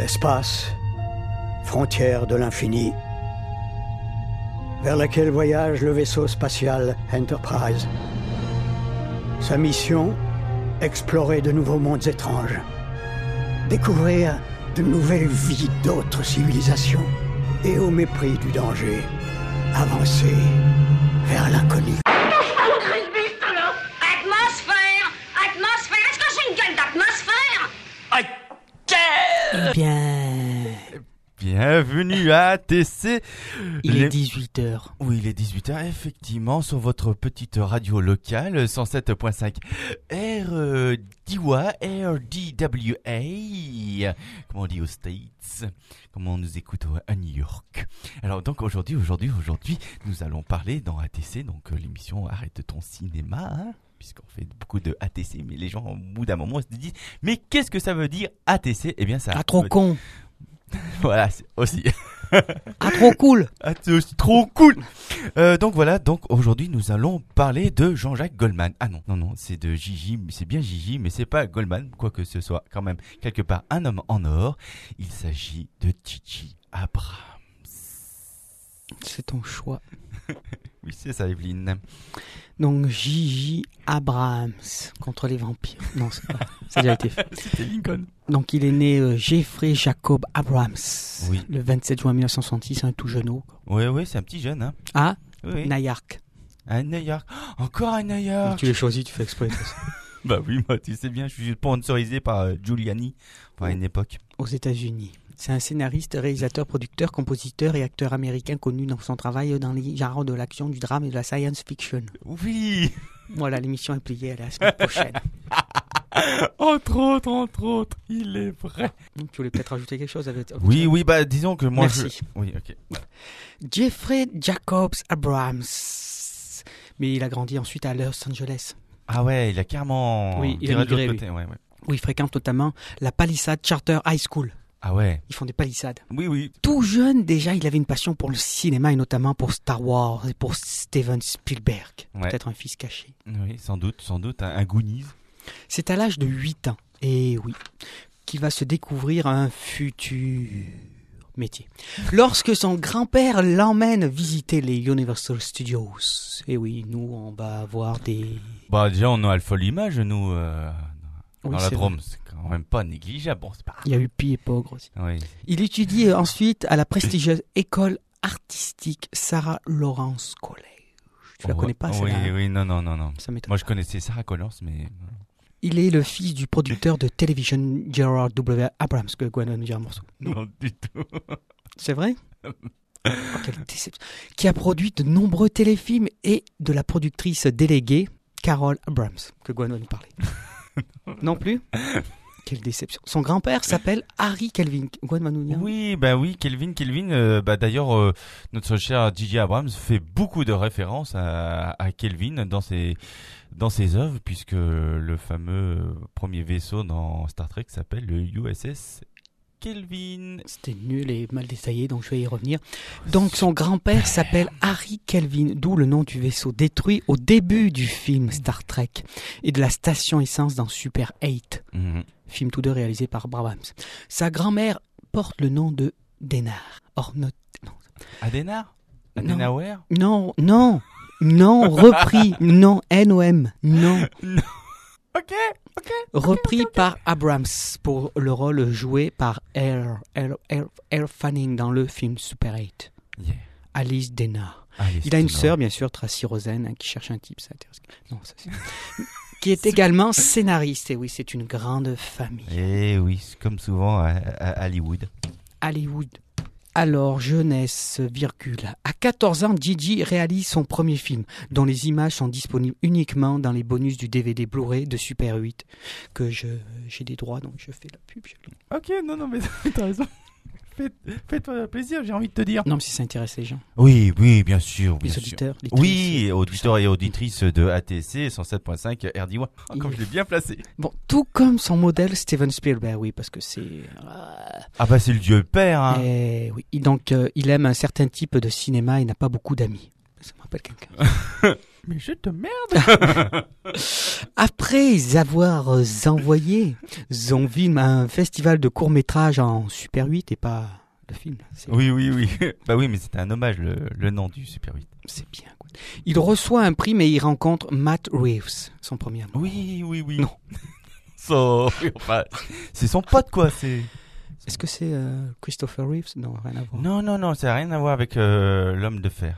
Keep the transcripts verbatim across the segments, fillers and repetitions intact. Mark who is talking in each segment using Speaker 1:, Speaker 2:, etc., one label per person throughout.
Speaker 1: L'espace, frontière de l'infini, vers laquelle voyage le vaisseau spatial Enterprise. Sa mission, explorer de nouveaux mondes étranges, découvrir de nouvelles vies d'autres civilisations et au mépris du danger, avancer vers l'inconnu.
Speaker 2: Atmosphère! Atmosphère! Est-ce que c'est une gueule d'atmosphère?
Speaker 3: Eh bien,
Speaker 4: Bienvenue à A T C.
Speaker 3: il
Speaker 4: Les-
Speaker 3: est dix-huit heures.
Speaker 4: Oui, il est dix-huit heures, effectivement, sur votre petite radio locale, cent sept point cinq R D W A, comme on dit aux States, comme on nous écoute à New York. Alors donc aujourd'hui, aujourd'hui, aujourd'hui, nous allons parler dans A T C, donc euh, l'émission Arrête ton cinéma, hein, puisqu'on fait beaucoup de A T C, mais les gens au bout d'un moment se disent, mais qu'est-ce que ça veut dire A T C? Eh bien ça...
Speaker 3: Ah, trop
Speaker 4: veut-
Speaker 3: con.
Speaker 4: Voilà, c'est aussi...
Speaker 3: Ah, trop cool.
Speaker 4: Ah, c'est aussi trop cool. Euh, donc voilà, donc aujourd'hui nous allons parler de Jean-Jacques Goldman. Ah non, non, non, c'est de Gigi, c'est bien Gigi, mais c'est pas Goldman, quoique ce soit quand même quelque part un homme en or. Il s'agit de Gigi Abrams.
Speaker 3: C'est ton choix.
Speaker 4: Oui, c'est ça, Evelyne.
Speaker 3: Donc, Gigi Abrams contre les vampires. Non, c'est pas. Ça a déjà été fait.
Speaker 4: C'était Lincoln.
Speaker 3: Donc, il est né euh, Jeffrey Jacob Abrams.
Speaker 4: Oui.
Speaker 3: Le vingt-sept juin mille neuf cent soixante-six, un tout jeune.
Speaker 4: Oui, oui, c'est un petit jeune, hein.
Speaker 3: Ah,
Speaker 4: Oui, oui.
Speaker 3: Nayark.
Speaker 4: À New York. Oh, encore à New York.
Speaker 3: Tu l'as choisi, tu fais exprès.
Speaker 4: Bah oui, moi, tu sais bien, je suis sponsorisé par euh, Giuliani, enfin, à une époque.
Speaker 3: Aux États-Unis. C'est un scénariste, réalisateur, producteur, compositeur et acteur américain connu dans son travail dans les genres de l'action, du drame et de la science fiction.
Speaker 4: Oui.
Speaker 3: Voilà, l'émission est pliée à la semaine prochaine.
Speaker 4: Entre autres, entre autres, il est vrai.
Speaker 3: Tu voulais peut-être rajouter quelque chose avec...
Speaker 4: Oui, oui, bah disons que moi
Speaker 3: Merci.
Speaker 4: je... Oui, ok.
Speaker 3: Jeffrey Jacobs Abrams. Mais il a grandi ensuite à Los Angeles,
Speaker 4: Ah ouais, il a carrément...
Speaker 3: Oui, il a
Speaker 4: tiré de l'autre
Speaker 3: migré,
Speaker 4: côté, ouais, ouais.
Speaker 3: où il fréquente notamment la Palisade Charter High School.
Speaker 4: Ah ouais.
Speaker 3: Ils font des palissades.
Speaker 4: Oui, oui.
Speaker 3: Tout jeune, déjà, il avait une passion pour le cinéma et notamment pour Star Wars et pour Steven Spielberg.
Speaker 4: Ouais.
Speaker 3: Peut-être un fils caché.
Speaker 4: Oui, sans doute, sans doute, un, un Goonies.
Speaker 3: C'est à l'âge de huit ans, et oui, qu'il va se découvrir un futur métier. Lorsque son grand-père l'emmène visiter les Universal Studios. Et oui, nous, on va avoir des...
Speaker 4: Bah déjà, on a Alpha l'image, nous, euh, dans
Speaker 3: Oui,
Speaker 4: la
Speaker 3: c'est
Speaker 4: Drôme. C'est quand même pas négligeable. Bon, c'est pas...
Speaker 3: Il y a eu Pi et Pogre aussi.
Speaker 4: Oui.
Speaker 3: Il étudie ensuite à la prestigieuse école artistique Sarah Lawrence College. Tu la
Speaker 4: Oh,
Speaker 3: connais pas,
Speaker 4: Oui,
Speaker 3: celle-là, hein?
Speaker 4: oui, non, non, non, non.
Speaker 3: Ça m'étonne.
Speaker 4: Moi, je connaissais Sarah Connors, mais...
Speaker 3: Il est le fils du producteur de télévision Gerard W. Abrams, que Gwen va nous dire un morceau.
Speaker 4: Non, du tout.
Speaker 3: C'est vrai? Oh, quelle déception. Qui a produit de nombreux téléfilms et de la productrice déléguée Carol Abrams, que Gwen va nous parler. Non plus? Quelle déception. Son grand-père s'appelle Harry Kelvin. Gwen va nous dire.
Speaker 4: Oui, bah oui, Kelvin, Kelvin. euh, bah d'ailleurs, euh, notre cher Gigi Abrams fait beaucoup de références à, à Kelvin dans ses dans ses œuvres, puisque le fameux premier vaisseau dans Star Trek s'appelle le U S S Kelvin.
Speaker 3: C'était nul et mal détaillé, donc je vais y revenir. Donc son grand-père s'appelle Harry Kelvin, d'où le nom du vaisseau détruit au début du film Star Trek et de la station essence dans Super huit,
Speaker 4: Mhm.
Speaker 3: film tous deux réalisé par Abrams. Sa grand-mère porte le nom de Dénar. Or, not... non.
Speaker 4: Adenar
Speaker 3: Non.
Speaker 4: Adenauer
Speaker 3: non, non, non, repris, non, N O M, non,
Speaker 4: Ok, ok.
Speaker 3: repris par Abrams pour le rôle joué par Air, Air, Air, Air Fanning dans le film Super huit.
Speaker 4: Yeah.
Speaker 3: Alice Dénar.
Speaker 4: Allez,
Speaker 3: Il a une
Speaker 4: c'est
Speaker 3: sœur, bien sûr, Tracy Rosen, hein, qui cherche un type, ça intéresse. Non, ça c'est... qui est également scénariste. Et oui, c'est une grande famille.
Speaker 4: Eh oui, c'est comme souvent à, à Hollywood.
Speaker 3: Hollywood. Alors, jeunesse, virgule. À quatorze ans, Gigi réalise son premier film, dont les images sont disponibles uniquement dans les bonus du D V D Blu-ray de Super huit, que je, j'ai des droits, donc je fais la pub. je-
Speaker 4: Ok, non, non, mais t'as raison. Fais- Fais-toi plaisir, j'ai envie de te dire.
Speaker 3: Non, mais si ça intéresse les gens,
Speaker 4: Oui, oui, bien sûr.
Speaker 3: les
Speaker 4: bien sûr.
Speaker 3: auditeurs, les
Speaker 4: Oui,
Speaker 3: tristes,
Speaker 4: auditeurs et auditrices de A T C cent sept point cinq R D W. Oh, comme
Speaker 3: Il-
Speaker 4: je l'ai bien placé.
Speaker 3: Bon, tout comme son modèle Steven Spielberg, oui, parce que c'est...
Speaker 4: Ah bah c'est le dieu père, hein.
Speaker 3: Eh oui, Et donc euh, il aime un certain type de cinéma et n'a pas beaucoup d'amis. Ça me rappelle quelqu'un.
Speaker 4: Mais je te merde.
Speaker 3: Après avoir euh, envoyé son film à un festival de court-métrage en Super huit et pas le film. C'est,
Speaker 4: Oui, oui, oui. Bah oui, mais c'était un hommage, le, le nom du Super huit.
Speaker 3: c'est bien. Quoi. Il reçoit un prix, mais il rencontre Matt Reeves, son premier amour.
Speaker 4: Oui, oui, oui.
Speaker 3: Non.
Speaker 4: So, oui, enfin, c'est son pote, quoi. C'est...
Speaker 3: Est-ce que c'est euh, Christopher Reeves? Non, rien à voir.
Speaker 4: Non, non, non, ça n'a rien à voir avec euh, l'homme de fer.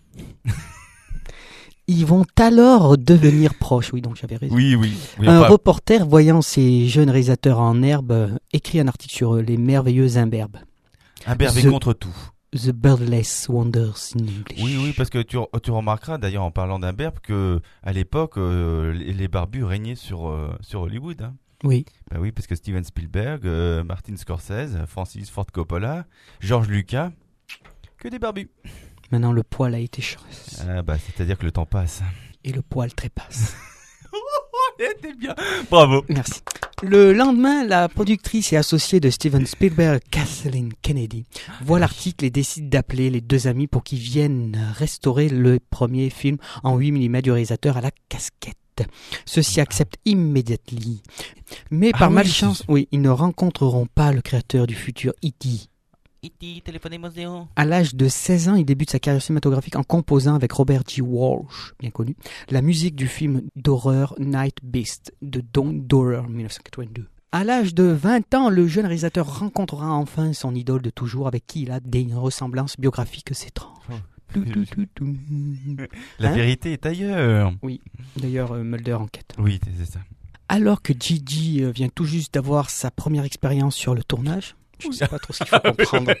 Speaker 3: Ils vont alors devenir proches. Oui, donc j'avais raison.
Speaker 4: Oui, oui. oui
Speaker 3: Un
Speaker 4: enfin,
Speaker 3: reporter, voyant ces jeunes réalisateurs en herbe, euh, écrit un article sur euh, les merveilleux imberbes.
Speaker 4: un berber
Speaker 3: The-
Speaker 4: contre tout.
Speaker 3: The Birdless Wonders in English.
Speaker 4: Oui, oui, parce que tu, tu remarqueras d'ailleurs en parlant d'un berbe que à l'époque euh, les, les barbus régnaient sur euh, sur Hollywood. Hein.
Speaker 3: Oui.
Speaker 4: Bah oui, parce que Steven Spielberg, euh, Martin Scorsese, Francis Ford Coppola, George Lucas, que des barbus.
Speaker 3: Maintenant, le poil a été chassé.
Speaker 4: Ah bah c'est-à-dire que le temps passe.
Speaker 3: Et le poil trépasse.
Speaker 4: T'es bien. Bravo.
Speaker 3: Merci. Le lendemain, la productrice et associée de Steven Spielberg, Kathleen Kennedy, voit l'article et décide d'appeler les deux amis pour qu'ils viennent restaurer le premier film en huit millimètres du réalisateur à la casquette. Ceux-ci acceptent immédiatement. Mais
Speaker 4: Ah
Speaker 3: par
Speaker 4: oui,
Speaker 3: malchance,
Speaker 4: c'est-
Speaker 3: oui, ils ne rencontreront pas le créateur du futur E T
Speaker 4: E T, téléphonez-moi.
Speaker 3: À l'âge de seize ans, il débute sa carrière cinématographique en composant avec Robert G. Walsh, bien connu, la musique du film d'horreur Night Beast de Don Dorer, dix-neuf cent quatre-vingt-deux. À l'âge de vingt ans, le jeune réalisateur rencontrera enfin son idole de toujours avec qui il a des ressemblances biographiques étranges.
Speaker 4: Oh.
Speaker 3: Tout, tout, tout, tout.
Speaker 4: La
Speaker 3: Hein
Speaker 4: vérité est ailleurs.
Speaker 3: D'ailleurs, euh, Mulder enquête.
Speaker 4: Oui, c'est ça.
Speaker 3: Alors que Gigi euh, vient tout juste d'avoir sa première expérience sur le tournage, je ne sais pas trop ce qu'il faut comprendre.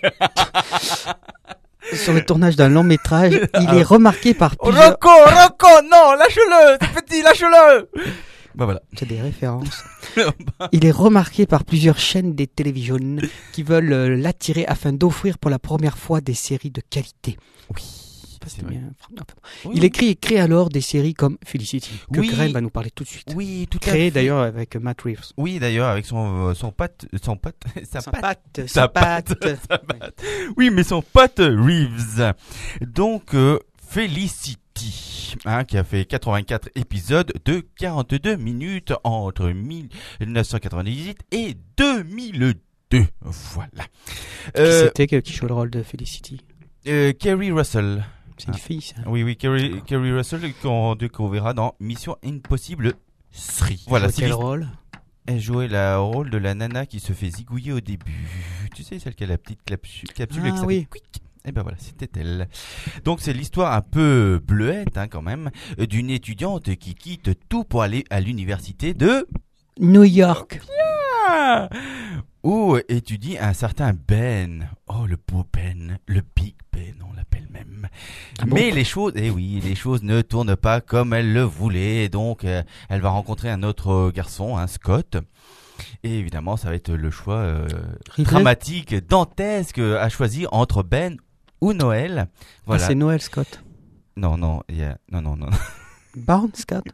Speaker 3: Sur le tournage d'un long métrage, il est remarqué par plusieurs...
Speaker 4: Rocco, Rocco, non, lâche-le, c'est petit, lâche-le. Bah voilà.
Speaker 3: C'est des références. Il est remarqué par plusieurs chaînes des télévisions qui veulent euh, l'attirer afin d'offrir pour la première fois des séries de qualité.
Speaker 4: Oui,
Speaker 3: Parce
Speaker 4: c'est
Speaker 3: que
Speaker 4: vrai.
Speaker 3: bien- enfin,
Speaker 4: Oui,
Speaker 3: Il écrit et crée alors des séries comme Felicity, que
Speaker 4: Oui.
Speaker 3: Graham va nous parler tout de suite.
Speaker 4: Oui, tout à
Speaker 3: Créé
Speaker 4: fait.
Speaker 3: d'ailleurs avec Matt Reeves.
Speaker 4: Oui, d'ailleurs, avec son, euh, son pote, son pote, sa
Speaker 3: Sa
Speaker 4: patte.
Speaker 3: patte,
Speaker 4: Sa
Speaker 3: sa
Speaker 4: patte,
Speaker 3: patte.
Speaker 4: sa patte. Oui, mais son pote Reeves. Donc, euh, Felicity, hein, qui a fait quatre-vingt-quatre épisodes de quarante-deux minutes entre mille neuf cent quatre-vingt-dix-huit et deux mille deux. Voilà.
Speaker 3: Qui
Speaker 4: Euh,
Speaker 3: c'était que- qui joue le rôle de Felicity?
Speaker 4: euh, Kerry Russell.
Speaker 3: C'est une
Speaker 4: Ah.
Speaker 3: fille, ça.
Speaker 4: Oui, oui, Kerry, Kerry Russell qu'on découvrira dans Mission Impossible trois. Voilà,
Speaker 3: Jouait
Speaker 4: c'est
Speaker 3: quel
Speaker 4: l'histoire.
Speaker 3: rôle?
Speaker 4: Elle jouait le rôle de la nana qui se fait zigouiller au début. Tu sais, celle qui a la petite capsule, capsule
Speaker 3: Ah
Speaker 4: avec sa
Speaker 3: oui.
Speaker 4: fait quick. Et ben voilà, c'était elle. Donc c'est l'histoire un peu bleuette, hein, quand même, d'une étudiante qui quitte tout pour aller à l'université de...
Speaker 3: New York.
Speaker 4: Ah, où étudie un certain Ben. Oh, le beau Ben, le Big Ben, on l'appelle même.
Speaker 3: Ah bon?
Speaker 4: Mais les choses, eh oui, les choses ne tournent pas comme elle le voulait. Donc, euh, elle va rencontrer un autre garçon, un Scott. Et évidemment, ça va être le choix euh,
Speaker 3: Ridley.
Speaker 4: dramatique, dantesque à choisir entre Ben ou Noël.
Speaker 3: Ah,
Speaker 4: Voilà.
Speaker 3: c'est Noël Scott.
Speaker 4: non, non, il y a, non, non, non,
Speaker 3: Barnes Scott.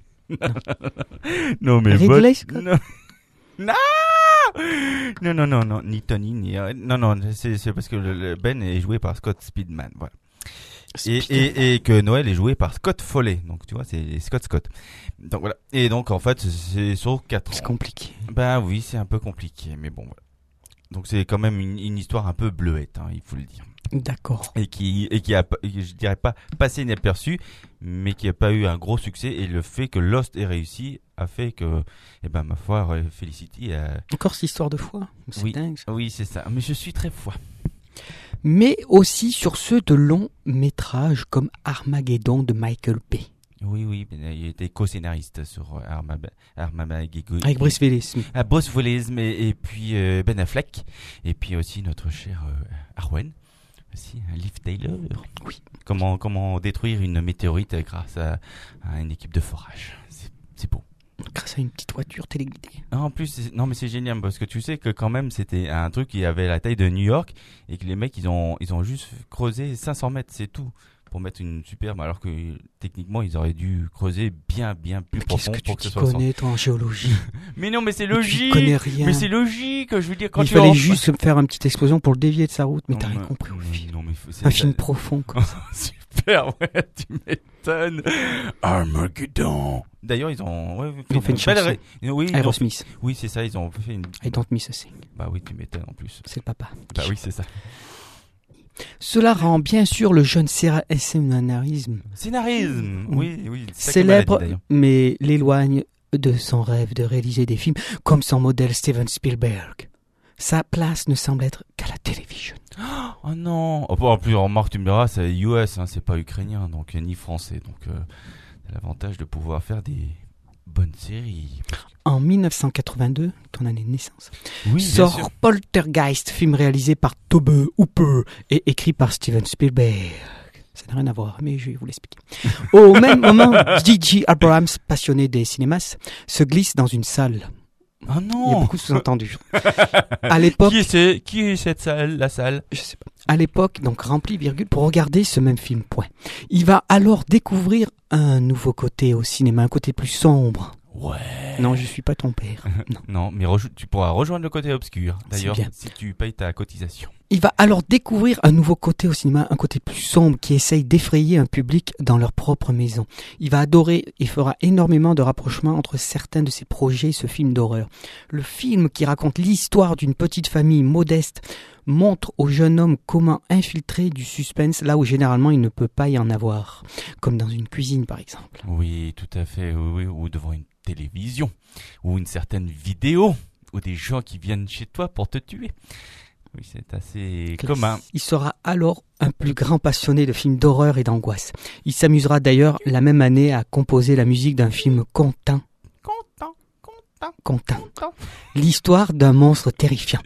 Speaker 4: non, mais
Speaker 3: Ridley
Speaker 4: what-
Speaker 3: Scott.
Speaker 4: non. non, non, non, non, non, ni Tony, ni euh, non, non, c'est c'est parce que le, le Ben est joué par Scott Speedman, voilà. Et, et, et que Noël est joué par Scott Foley, donc tu vois, c'est Scott Scott. Donc voilà. Et donc en fait, c'est sur quatre
Speaker 3: C'est
Speaker 4: ans.
Speaker 3: compliqué.
Speaker 4: Ben oui, c'est un peu compliqué, mais bon voilà. Donc c'est quand même une, une histoire un peu bleuette, hein, il faut le dire.
Speaker 3: D'accord.
Speaker 4: Et qui, et qui a, pas- je dirais pas passé inaperçu, mais qui a pas eu un gros succès. Et le fait que Lost ait réussi a fait que, eh ben ma foi, euh, Felicity a...
Speaker 3: Encore cette histoire de foi. C'est
Speaker 4: Oui.
Speaker 3: dingue. Ça.
Speaker 4: Oui, c'est ça. Mais je suis très foi.
Speaker 3: Mais aussi sur ceux de longs métrages comme Armageddon de Michael Bay.
Speaker 4: Oui, oui, ben, il était co-scénariste sur Armab- Armageddon.
Speaker 3: Avec Bruce Willis.
Speaker 4: Ah, Bruce Willis, mais et puis euh, Ben Affleck, et puis aussi notre cher euh, Arwen, aussi un Liv Taylor.
Speaker 3: Oui.
Speaker 4: Comment comment détruire une météorite grâce à, à une équipe de forage. C'est c'est beau.
Speaker 3: Grâce à une petite voiture téléguidée.
Speaker 4: Non, en plus, c'est- non mais c'est génial parce que tu sais que quand même c'était un truc qui avait la taille de New York et que les mecs ils ont ils ont juste creusé cinq cents mètres, c'est tout, pour mettre une superbe, alors que techniquement ils auraient dû creuser bien bien plus
Speaker 3: Mais qu'est-ce
Speaker 4: profond
Speaker 3: que tu
Speaker 4: pour que ce
Speaker 3: t'y
Speaker 4: soit.
Speaker 3: connais, toi, en géologie?
Speaker 4: Mais non, mais c'est
Speaker 3: Mais tu
Speaker 4: logique.
Speaker 3: connais rien.
Speaker 4: Mais c'est logique, je veux dire quand
Speaker 3: Il
Speaker 4: tu
Speaker 3: fallait
Speaker 4: en-
Speaker 3: juste faire une petite explosion pour le dévier de sa route, mais
Speaker 4: Non,
Speaker 3: t'as rien
Speaker 4: mais-
Speaker 3: compris au
Speaker 4: non,
Speaker 3: film.
Speaker 4: non, mais faut- c'est
Speaker 3: Un film
Speaker 4: ça-
Speaker 3: profond, quoi.
Speaker 4: Super, ouais, tu m'étonnes. Armageddon. Armageddon. D'ailleurs, ils ont, ouais,
Speaker 3: Ils ont fait une
Speaker 4: belle
Speaker 3: chanson.
Speaker 4: ré- Oui, ils ont-
Speaker 3: Aerosmith.
Speaker 4: oui, c'est ça, ils ont fait une.
Speaker 3: I don't miss a thing.
Speaker 4: Bah oui, tu m'étonnes en plus.
Speaker 3: C'est le papa.
Speaker 4: Bah oui, c'est ça.
Speaker 3: Cela rend bien sûr le jeune Sarah scénarisme
Speaker 4: Scénarisme. Oui, oui. sacrée
Speaker 3: célèbre,
Speaker 4: maladie, d'ailleurs.
Speaker 3: mais l'éloigne de son rêve de réaliser des films comme son modèle Steven Spielberg. Sa place ne semble être qu'à la télévision.
Speaker 4: Oh non. Oh, en plus, remarque, tu me diras, c'est U S, hein, c'est pas ukrainien, donc euh, ni français, donc euh, c'est l'avantage de pouvoir faire des bonnes séries.
Speaker 3: En dix-neuf cent quatre-vingt-deux, ton année de naissance,
Speaker 4: Oui, bien
Speaker 3: sort
Speaker 4: sûr.
Speaker 3: Poltergeist, film réalisé par Tobe Hooper et écrit par Steven Spielberg. Ça n'a rien à voir, mais je vais vous l'expliquer. Au même moment, J J Abrams, passionné des cinémas, se glisse dans une salle.
Speaker 4: Oh
Speaker 3: Il y a
Speaker 4: non.
Speaker 3: beaucoup de sous-entendus. À l'époque,
Speaker 4: Qui est, c'est- qui est cette salle, la salle?
Speaker 3: je sais pas. À l'époque, donc rempli, virgule, pour regarder ce même film, point. Il va alors découvrir un nouveau côté au cinéma, un côté plus sombre.
Speaker 4: Ouais.
Speaker 3: Non, je suis pas ton père. Non.
Speaker 4: Non, mais rejo- tu pourras rejoindre le côté obscur,
Speaker 3: C'est
Speaker 4: d'ailleurs,
Speaker 3: bien.
Speaker 4: si tu payes ta cotisation.
Speaker 3: Il va alors découvrir un nouveau côté au cinéma, un côté plus sombre qui essaye d'effrayer un public dans leur propre maison. Il va adorer et fera énormément de rapprochements entre certains de ses projets et ce film d'horreur. Le film qui raconte l'histoire d'une petite famille modeste montre au jeune homme comment infiltrer du suspense là où généralement il ne peut pas y en avoir, comme dans une cuisine par exemple.
Speaker 4: Oui, tout à fait, oui, oui, ou devant une télévision, ou une certaine vidéo, ou des gens qui viennent chez toi pour te tuer. Oui, c'est assez commun.
Speaker 3: Il sera alors un plus grand passionné de films d'horreur et d'angoisse. Il s'amusera d'ailleurs la même année à composer la musique d'un film content.
Speaker 4: Content, content,
Speaker 3: Content.
Speaker 4: content.
Speaker 3: L'histoire d'un monstre terrifiant.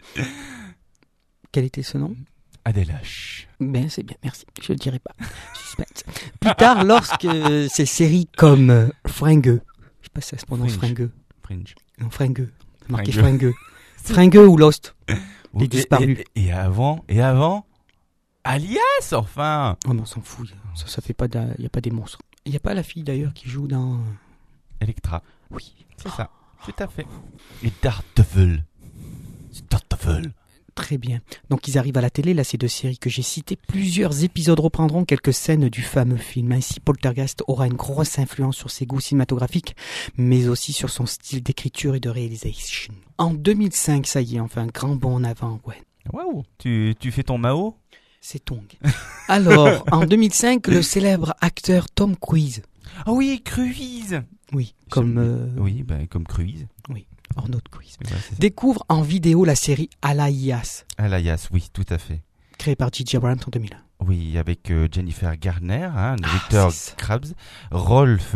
Speaker 3: Quel était ce nom?
Speaker 4: Adelache.
Speaker 3: Ben c'est bien, merci. Je ne dirai pas. Suspense. Plus tard, lorsque ces séries comme euh, Fringueux, je sais pas si ça se prononce
Speaker 4: Fringe.
Speaker 3: Fringueux.
Speaker 4: Fringe.
Speaker 3: Non, Fringueux. C'est marqué
Speaker 4: Fringueux.
Speaker 3: Fringueux. Fringueux ou Lost.
Speaker 4: Oui,
Speaker 3: Les disparus.
Speaker 4: Et, et, et avant, et avant, Alias, enfin.
Speaker 3: Oh mais on s'en fout. Ça, ça fait pas de... Il n'y a pas des monstres. Il n'y a pas la fille d'ailleurs qui joue dans...
Speaker 4: Electra.
Speaker 3: Oui.
Speaker 4: C'est ça, tout à fait. Et Daredevil. C'est Daredevil.
Speaker 3: Très bien. Donc ils arrivent à la télé, là ces deux séries que j'ai citées. Plusieurs épisodes reprendront quelques scènes du fameux film. Ainsi, Poltergeist aura une grosse influence sur ses goûts cinématographiques, mais aussi sur son style d'écriture et de réalisation. En deux mille cinq, ça y est, on fait un grand bond en avant, ouais.
Speaker 4: Waouh. Tu, tu fais ton Mao?
Speaker 3: C'est Tong. Alors, en deux mille cinq, le célèbre acteur Tom Cruise.
Speaker 4: Ah oui, Cruise.
Speaker 3: Oui, comme... euh,
Speaker 4: Oui, ben, comme Cruise.
Speaker 3: Arnaud Cruise.
Speaker 4: Ouais, c'est ça.
Speaker 3: Découvre en vidéo la série Alias,
Speaker 4: Alias, oui, tout à fait.
Speaker 3: créée par J J Abrams en deux mille un.
Speaker 4: Oui, avec euh, Jennifer Garner, hein,
Speaker 3: Ah,
Speaker 4: Victor
Speaker 3: c'est ça.
Speaker 4: Krabs, Rolf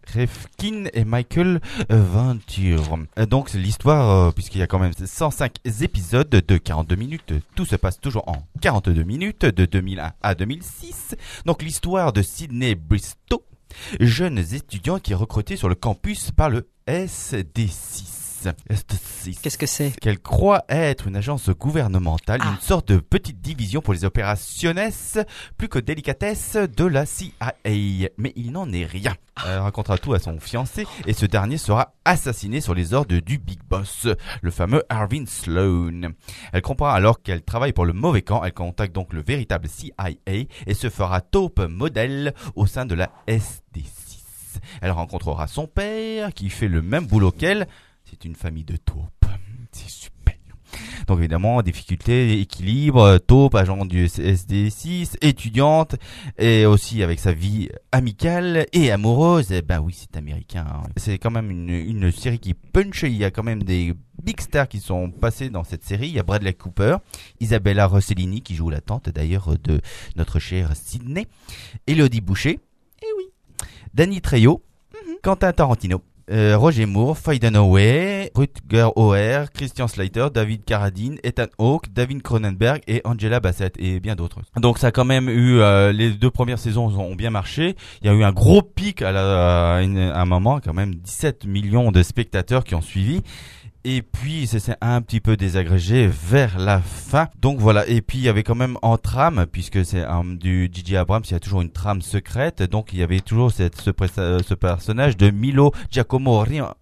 Speaker 4: Refkin et Michael Venture. Euh, Donc c'est l'histoire, euh, puisqu'il y a quand même cent cinq épisodes de quarante-deux minutes, tout se passe toujours en quarante-deux minutes, de deux mille un à deux mille six. Donc l'histoire de Sydney Bristow, jeunes étudiants qui est recruté sur le campus par le S D six. S D six.
Speaker 3: Qu'est-ce que c'est?
Speaker 4: Qu'elle croit être une agence gouvernementale,
Speaker 3: Ah.
Speaker 4: une sorte de petite division pour les opérationnes plus que délicatesse de la C I A. Mais il n'en est rien. Elle racontera tout à son fiancé et ce dernier sera assassiné sur les ordres du Big Boss, le fameux Arvin Sloan. Elle comprend alors qu'elle travaille pour le mauvais camp. Elle contacte donc le véritable C I A et se fera taupe modèle au sein de la S D six. Elle rencontrera son père qui fait le même boulot qu'elle. C'est une famille de taupes. C'est super. Donc évidemment, difficultés, équilibre, taupe, agent du S D six, étudiante, et aussi avec sa vie amicale et amoureuse. Eh ben oui, c'est américain. Hein. C'est quand même une, une série qui punch. Il y a quand même des big stars qui sont passés dans cette série. Il y a Bradley Cooper, Isabella Rossellini qui joue la tante d'ailleurs de notre chère Sydney, Élodie Boucher, et oui, Danny Trejo, mm-hmm. Quentin Tarantino. Euh, Roger Moore, Faye Dunaway, Rutger Hauer, Christian Slater, David Carradine, Ethan Hawke, David Cronenberg et Angela Bassett et bien d'autres. Donc ça a quand même eu, euh, les deux premières saisons ont bien marché. Il y a eu un gros pic à, la, à, une, à un moment, quand même dix-sept millions de spectateurs qui ont suivi. Et puis, ça s'est un petit peu désagrégé vers la fin. Donc voilà. Et puis, il y avait quand même en trame, puisque c'est un, du J J Abrams, il y a toujours une trame secrète. Donc, il y avait toujours cette, ce, ce personnage de Milo Giacomo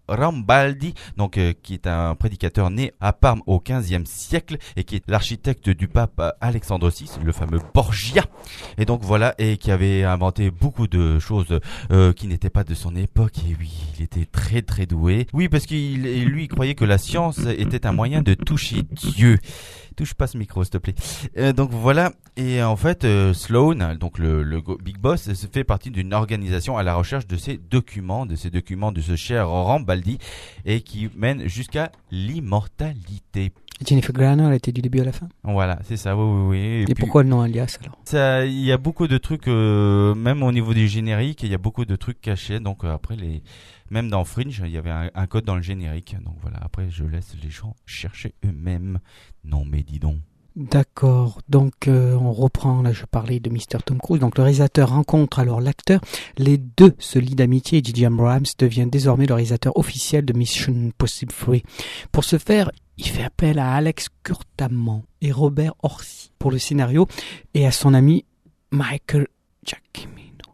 Speaker 4: Rambaldi, donc euh, qui est un prédicateur né à Parme au quinzième siècle et qui est l'architecte du pape Alexandre six, le fameux Borgia. Et donc voilà, et qui avait inventé beaucoup de choses euh, qui n'étaient pas de son époque. Et oui, il était très très doué. Oui, parce qu'il lui il croyait que la science était un moyen de toucher Dieu. Touche pas ce micro, s'il te plaît. Euh, donc voilà, et en fait, euh, Sloan, donc le, le Big Boss, fait partie d'une organisation à la recherche de ces documents, de ces documents de ce cher Rambaldi, et qui mène jusqu'à l'immortalité.
Speaker 3: Jennifer Garner, elle était du début à la fin.
Speaker 4: Voilà, c'est ça, oui, oui, oui. Et,
Speaker 3: et
Speaker 4: puis,
Speaker 3: pourquoi le nom Alias alors?
Speaker 4: Ça, il y a beaucoup de trucs, euh, même au niveau des génériques, il y a beaucoup de trucs cachés. Donc euh, après, les, même dans Fringe, il y avait un, un code dans le générique. Donc voilà, après, je laisse les gens chercher eux-mêmes. Non, mais dis donc.
Speaker 3: D'accord, donc euh, on reprend, là je parlais de mister Tom Cruise, donc le réalisateur rencontre alors l'acteur, les deux se lient d'amitié et J J Abrams devient désormais le réalisateur officiel de Mission Impossible trois. Pour ce faire, il fait appel à Alex Kurtzman et Robert Orci pour le scénario et à son ami Michael Giacchino.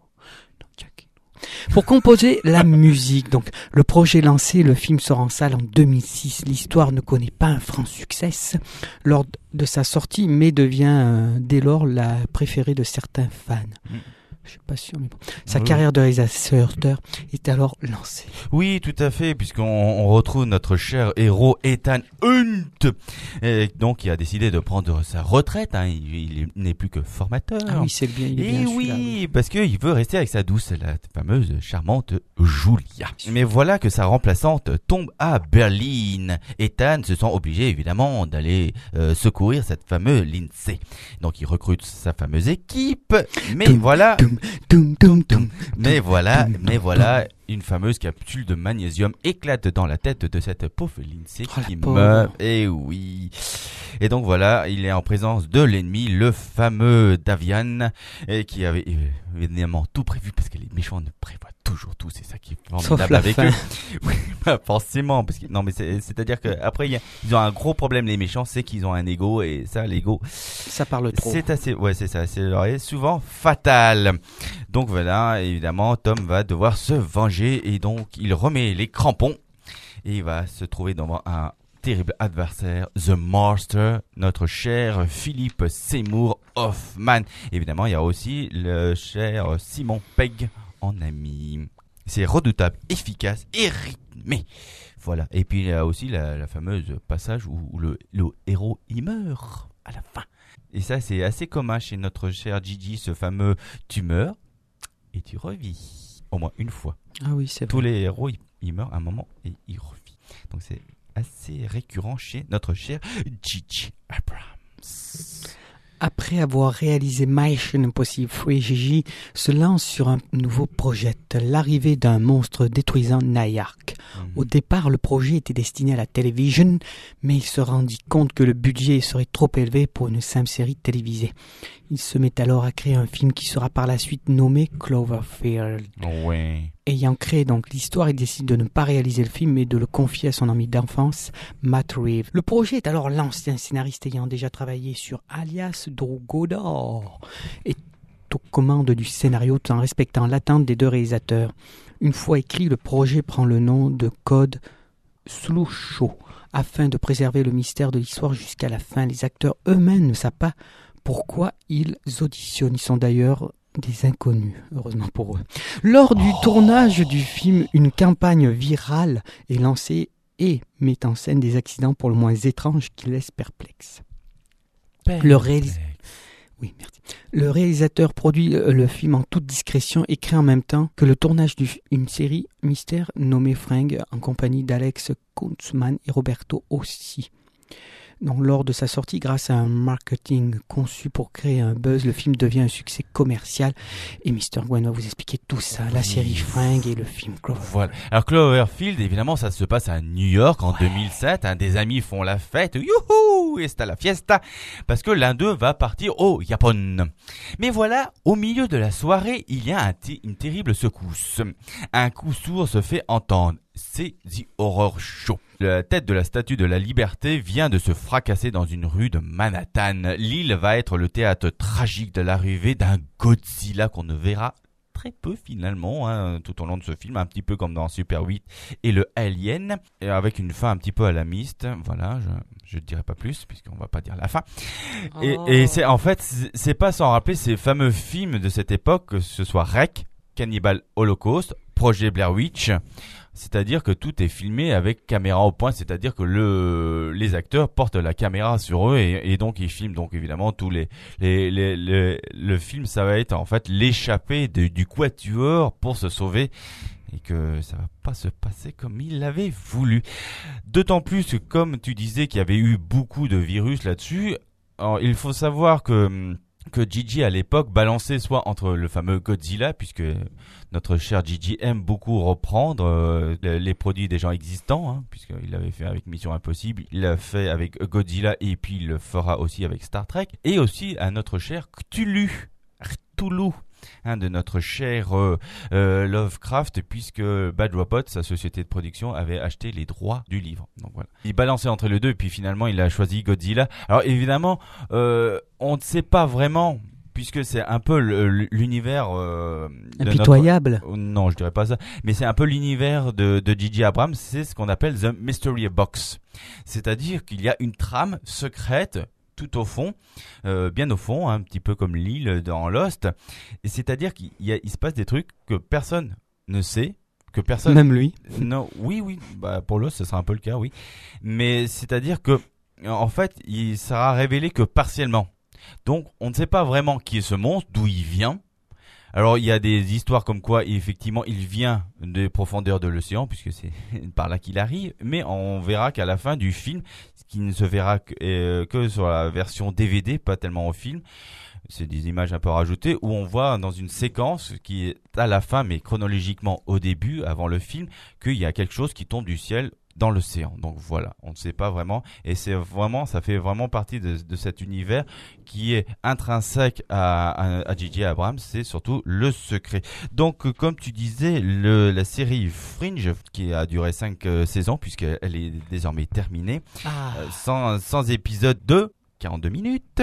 Speaker 3: Pour composer la musique. Donc, le projet lancé, le film sort en salle en deux mille six. L'histoire ne connaît pas un franc succès lors de sa sortie, mais devient euh, dès lors la préférée de certains fans. Mmh. Je suis pas sûr, mais bon. Sa oui. carrière de réalisateur est alors lancée.
Speaker 4: Oui, tout à fait, puisqu'on on retrouve notre cher héros Ethan Hunt, et donc il a décidé de prendre sa retraite. Hein. Il, il n'est plus que formateur.
Speaker 3: Ah oui, c'est bien. Il est
Speaker 4: et
Speaker 3: bien
Speaker 4: oui,
Speaker 3: oui,
Speaker 4: parce qu'il veut rester avec sa douce, la fameuse, charmante Julia. Mais voilà que sa remplaçante tombe à Berlin. Ethan se sent obligé, évidemment, d'aller euh, secourir cette fameuse Lindsay. Donc il recrute sa fameuse équipe, mais
Speaker 3: Toum,
Speaker 4: voilà.
Speaker 3: Toum, toum, toum, toum,
Speaker 4: mais voilà,
Speaker 3: toum,
Speaker 4: mais
Speaker 3: toum,
Speaker 4: voilà,
Speaker 3: toum.
Speaker 4: une fameuse capsule de magnésium éclate dans la tête de cette pauvre Lindsay
Speaker 3: oh,
Speaker 4: qui meurt. Et oui. Et donc voilà, il est en présence de l'ennemi, le fameux Davian, et qui avait évidemment tout prévu parce que les méchants ne prévoient toujours tout. C'est ça qui est formidable avec
Speaker 3: fin.
Speaker 4: eux. Oui, bah forcément, parce que non, mais c'est, c'est-à-dire que après ils ont un gros problème les méchants, c'est qu'ils ont un ego et ça, l'ego,
Speaker 3: ça parle trop.
Speaker 4: C'est assez, ouais, c'est ça, c'est souvent fatal. Donc voilà, évidemment, Tom va devoir se venger et donc il remet les crampons et il va se trouver devant un terrible adversaire, The Master, notre cher Philippe Seymour Hoffman. Évidemment, il y a aussi le cher Simon Pegg en ami. C'est redoutable, efficace et rythmé. Voilà. Et puis il y a aussi la, la fameuse passage où, où le, le héros il meurt à la fin. Et ça, c'est assez commun chez notre cher Gigi, ce fameux tu meurs et tu revis. Au moins une fois.
Speaker 3: Ah oui, c'est
Speaker 4: Tous
Speaker 3: vrai.
Speaker 4: les héros, ils, ils meurent un moment et ils revivent. Donc c'est assez récurrent chez notre cher Gigi Abrams.
Speaker 3: Après avoir réalisé Mission Impossible trois, Gigi se lance sur un nouveau projet, l'arrivée d'un monstre détruisant Nayark. Mmh. Au départ, le projet était destiné à la télévision, mais il se rendit compte que le budget serait trop élevé pour une simple série télévisée. Il se met alors à créer un film qui sera par la suite nommé Cloverfield.
Speaker 4: Ouais.
Speaker 3: Ayant créé donc l'histoire, il décide de ne pas réaliser le film mais de le confier à son ami d'enfance, Matt Reeves. Le projet est alors lancé, un scénariste ayant déjà travaillé sur Alias, Drew Goddard est aux commandes du scénario tout en respectant l'attente des deux réalisateurs. Une fois écrit, le projet prend le nom de Code Slue Show afin de préserver le mystère de l'histoire jusqu'à la fin. Les acteurs eux-mêmes ne savent pas pourquoi ils auditionnent. Ils sont d'ailleurs des inconnus, heureusement pour eux. Lors du oh. tournage du film, une campagne virale est lancée et met en scène des accidents pour le moins étranges qui laissent perplexe. Le, réalis... oui, merci. Le réalisateur produit le film en toute discrétion et crée en même temps que le tournage d'une série mystère nommée Fringe en compagnie d'Alex Kurtzman et Roberto Ossi. Donc, lors de sa sortie, grâce à un marketing conçu pour créer un buzz, le film devient un succès commercial. Et mister Gwen va vous expliquer tout ça, la série Fringe et le film Cloverfield.
Speaker 4: Voilà. Alors Cloverfield, évidemment, ça se passe à New York en ouais. deux mille sept. Hein, des amis font la fête, youhou, et c'est à la fiesta, parce que l'un d'eux va partir au Japon. Mais voilà, au milieu de la soirée, il y a un t- une terrible secousse. Un coup sourd se fait entendre. C'est The Horror Show. La tête de la Statue de la Liberté vient de se fracasser dans une rue de Manhattan. L'île va être le théâtre tragique de l'arrivée d'un Godzilla qu'on ne verra très très peu finalement hein, tout au long de ce film, un petit peu comme dans Super huit et le Alien, et avec une fin un petit peu à la Myst. Voilà, je ne dirai pas plus puisqu'on va pas dire la fin. Oh. Et, et c'est en fait c'est, c'est pas sans rappeler ces fameux films de cette époque, que ce soit Rec, Cannibal Holocaust, Projet Blair Witch. C'est-à-dire que tout est filmé avec caméra au point, c'est-à-dire que le, les acteurs portent la caméra sur eux et, et donc ils filment. Donc évidemment, tous les, les, les, les, le film, ça va être en fait l'échappée de, du quatuor pour se sauver et que ça va pas se passer comme il l'avait voulu. D'autant plus que, comme tu disais, qu'il y avait eu beaucoup de virus là-dessus. Alors, il faut savoir que que Gigi à l'époque balançait soit entre le fameux Godzilla, puisque notre cher Gigi aime beaucoup reprendre euh, les produits des gens existants, hein, puisqu'il l'avait fait avec Mission Impossible, il l'a fait avec Godzilla et puis il le fera aussi avec Star Trek, et aussi à notre cher Cthulhu, Cthulhu, hein, de notre cher euh, euh, Lovecraft, puisque Bad Robot, sa société de production, avait acheté les droits du livre. Donc voilà. Il balançait entre les deux et puis finalement il a choisi Godzilla. Alors évidemment, euh, on ne sait pas vraiment, puisque c'est un peu le, l'univers euh, de
Speaker 3: impitoyable.
Speaker 4: Notre... Non, je dirais pas ça, mais c'est un peu l'univers de de J J Abrams. C'est ce qu'on appelle the mystery box, c'est-à-dire qu'il y a une trame secrète tout au fond, euh, bien au fond, un petit peu comme l'île dans Lost. Et c'est-à-dire qu'il y a, il se passe des trucs que personne ne sait, que personne.
Speaker 3: Même lui.
Speaker 4: Non, oui, oui. Bah pour Lost, ce sera un peu le cas, oui. Mais c'est-à-dire que, en fait, il sera révélé que partiellement. Donc, on ne sait pas vraiment qui est ce monstre, d'où il vient. Alors, il y a des histoires comme quoi, effectivement, il vient des profondeurs de l'océan, puisque c'est par là qu'il arrive. Mais on verra qu'à la fin du film, ce qui ne se verra que, euh, que sur la version D V D, pas tellement au film, c'est des images un peu rajoutées, où on voit dans une séquence qui est à la fin, mais chronologiquement au début, avant le film, qu'il y a quelque chose qui tombe du ciel dans l'océan. Donc voilà, on ne sait pas vraiment, et c'est vraiment, ça fait vraiment partie de, de cet univers qui est intrinsèque à, à, à J J Abrams, c'est surtout le secret. Donc comme tu disais, le, la série Fringe, qui a duré cinq euh, saisons, puisqu'elle est désormais terminée, ah. euh, sans, sans épisode de quarante-deux minutes,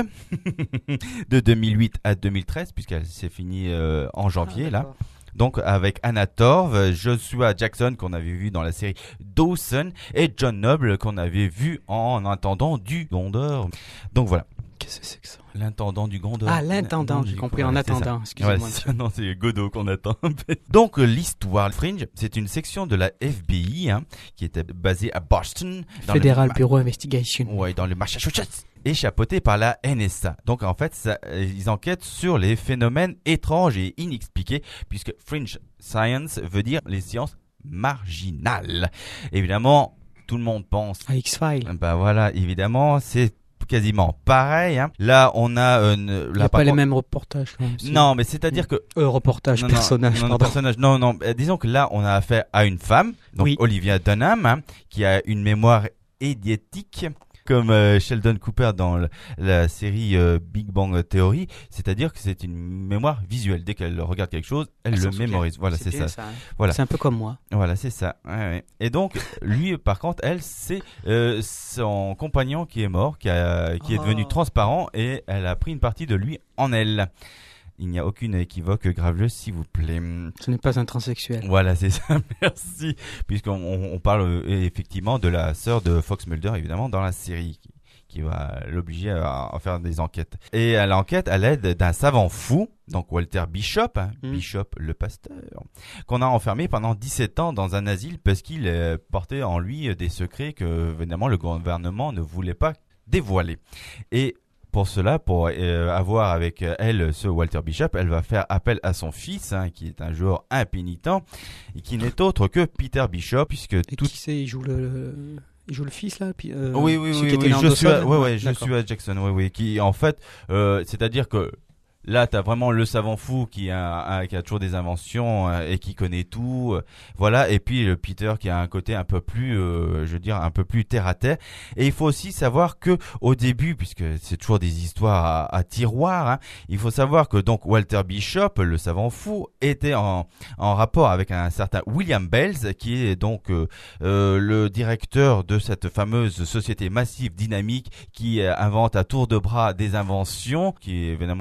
Speaker 4: de deux mille huit à deux mille treize, puisqu'elle s'est finie euh, en janvier, ah, là. Donc avec Anna Torv, Joshua Jackson qu'on avait vu dans la série Dawson et John Noble qu'on avait vu en intendant du Gondor. Donc voilà.
Speaker 3: Qu'est-ce que c'est que ça ?
Speaker 4: L'intendant du Gondor.
Speaker 3: Ah, l'intendant, j'ai compris, en attendant, excusez-moi.
Speaker 4: Ouais, c'est non, c'est Godot qu'on attend. Donc l'histoire Fringe, c'est une section de la F B I hein, qui était basée à Boston.
Speaker 3: Federal
Speaker 4: le...
Speaker 3: Bureau Investigation.
Speaker 4: Ouais, dans le Massachusetts. Et chapeauté par la N S A. Donc en fait, ça, ils enquêtent sur les phénomènes étranges et inexpliqués, puisque Fringe Science veut dire les sciences marginales. Évidemment, tout le monde pense
Speaker 3: à X-Files.
Speaker 4: Bah voilà, évidemment, c'est quasiment pareil. Hein. Là, on a euh,
Speaker 3: il n'y a pas contre... les mêmes reportages. Quand même, si.
Speaker 4: Non, mais c'est-à-dire que
Speaker 3: euh, reportage,
Speaker 4: non,
Speaker 3: personnage,
Speaker 4: non, non,
Speaker 3: pardon.
Speaker 4: personnage. Non, non. Euh, disons que là, on a affaire à une femme, donc oui. Olivia Dunham, hein, qui a une mémoire idiotique. Comme euh, Sheldon Cooper dans la, la série euh, Big Bang Theory, c'est-à-dire que c'est une mémoire visuelle. Dès qu'elle regarde quelque chose, elle, elle le mémorise. Voilà, c'est, c'est ça.
Speaker 3: ça hein. Voilà. C'est un peu comme moi.
Speaker 4: Voilà, c'est ça. Ouais, ouais. Et donc, lui, par contre, elle, c'est euh, son compagnon qui est mort, qui, a, qui oh. est devenu transparent, et elle a pris une partie de lui en elle. Il n'y a aucune équivoque graveleuse, s'il vous plaît.
Speaker 3: Ce n'est pas un transsexuel.
Speaker 4: Voilà, c'est ça, merci. Puisqu'on on parle euh, effectivement de la sœur de Fox Mulder, évidemment, dans la série, qui, qui va l'obliger à, à faire des enquêtes. Et à l'enquête, à l'aide d'un savant fou, donc Walter Bishop, hein, mmh. Bishop le pasteur, qu'on a enfermé pendant dix-sept ans dans un asile parce qu'il euh, portait en lui des secrets que, évidemment, le gouvernement ne voulait pas dévoiler. Et pour cela, pour euh, avoir avec elle ce Walter Bishop, elle va faire appel à son fils, hein, qui est un joueur impénitent, et qui n'est autre que Peter Bishop, puisque
Speaker 3: et
Speaker 4: tout...
Speaker 3: qui c'est, il joue le, le, il joue le fils là, puis, euh,
Speaker 4: oui, oui, oui, oui, je suis, à, ouais, ouais, je suis à Jackson, oui, oui, qui en fait, euh, c'est-à-dire que là, t'as vraiment le savant fou qui a, a, qui a toujours des inventions euh, et qui connaît tout, euh, voilà. Et puis le Peter qui a un côté un peu plus, euh, je veux dire, un peu plus terre à terre. Et il faut aussi savoir que au début, puisque c'est toujours des histoires à, à tiroir, hein, il faut savoir que donc Walter Bishop, le savant fou, était en, en rapport avec un certain William Bells, qui est donc euh, euh, le directeur de cette fameuse société massive dynamique qui euh, invente à tour de bras des inventions, qui est évidemment spécialisée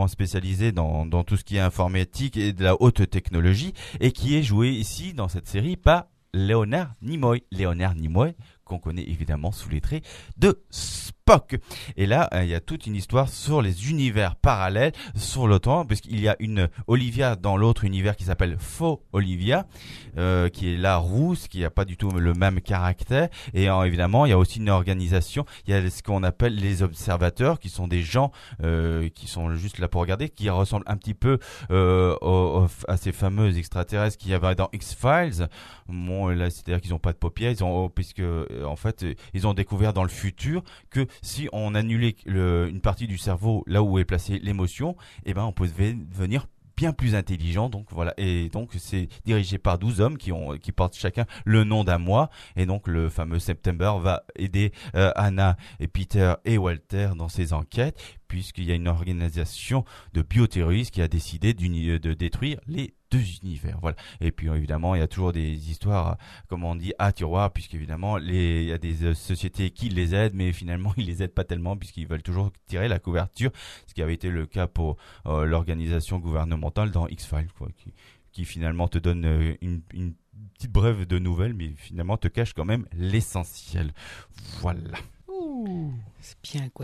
Speaker 4: spécialisé dans, dans tout ce qui est informatique et de la haute technologie, et qui est joué ici dans cette série par Leonard Nimoy. Leonard Nimoy, qu'on connaît évidemment sous les traits de Spock. Et là, il y a toute une histoire sur les univers parallèles sur le temps, puisqu'il y a une Olivia dans l'autre univers qui s'appelle Faux Olivia, euh, qui est là rousse, qui n'a pas du tout le même caractère. Et euh, évidemment, il y a aussi une organisation, il y a ce qu'on appelle les observateurs, qui sont des gens euh, qui sont juste là pour regarder, qui ressemblent un petit peu euh, aux, aux, à ces fameux extraterrestres qu'il y avait dans X-Files. Bon, là, c'est-à-dire qu'ils n'ont pas de paupières, ils ont, puisque en fait, ils ont découvert dans le futur que si on annulait le, une partie du cerveau là où est placée l'émotion, eh ben on peut devenir bien plus intelligent. Donc voilà, et donc c'est dirigé par douze hommes qui ont qui portent chacun le nom d'un mois, et donc le fameux September va aider euh, Anna et Peter et Walter dans ces enquêtes, puisqu'il y a une organisation de bioterroristes qui a décidé de détruire les deux univers. Voilà. Et puis évidemment, il y a toujours des histoires, comme on dit, à tiroir, puisqu'évidemment, les, il y a des euh, sociétés qui les aident, mais finalement, ils les aident pas tellement, puisqu'ils veulent toujours tirer la couverture, ce qui avait été le cas pour euh, l'organisation gouvernementale dans X-Files, quoi, qui, qui finalement te donne euh, une, une petite brève de nouvelles, mais finalement te cache quand même l'essentiel. Voilà.
Speaker 3: Ouh, c'est bien, Gwen.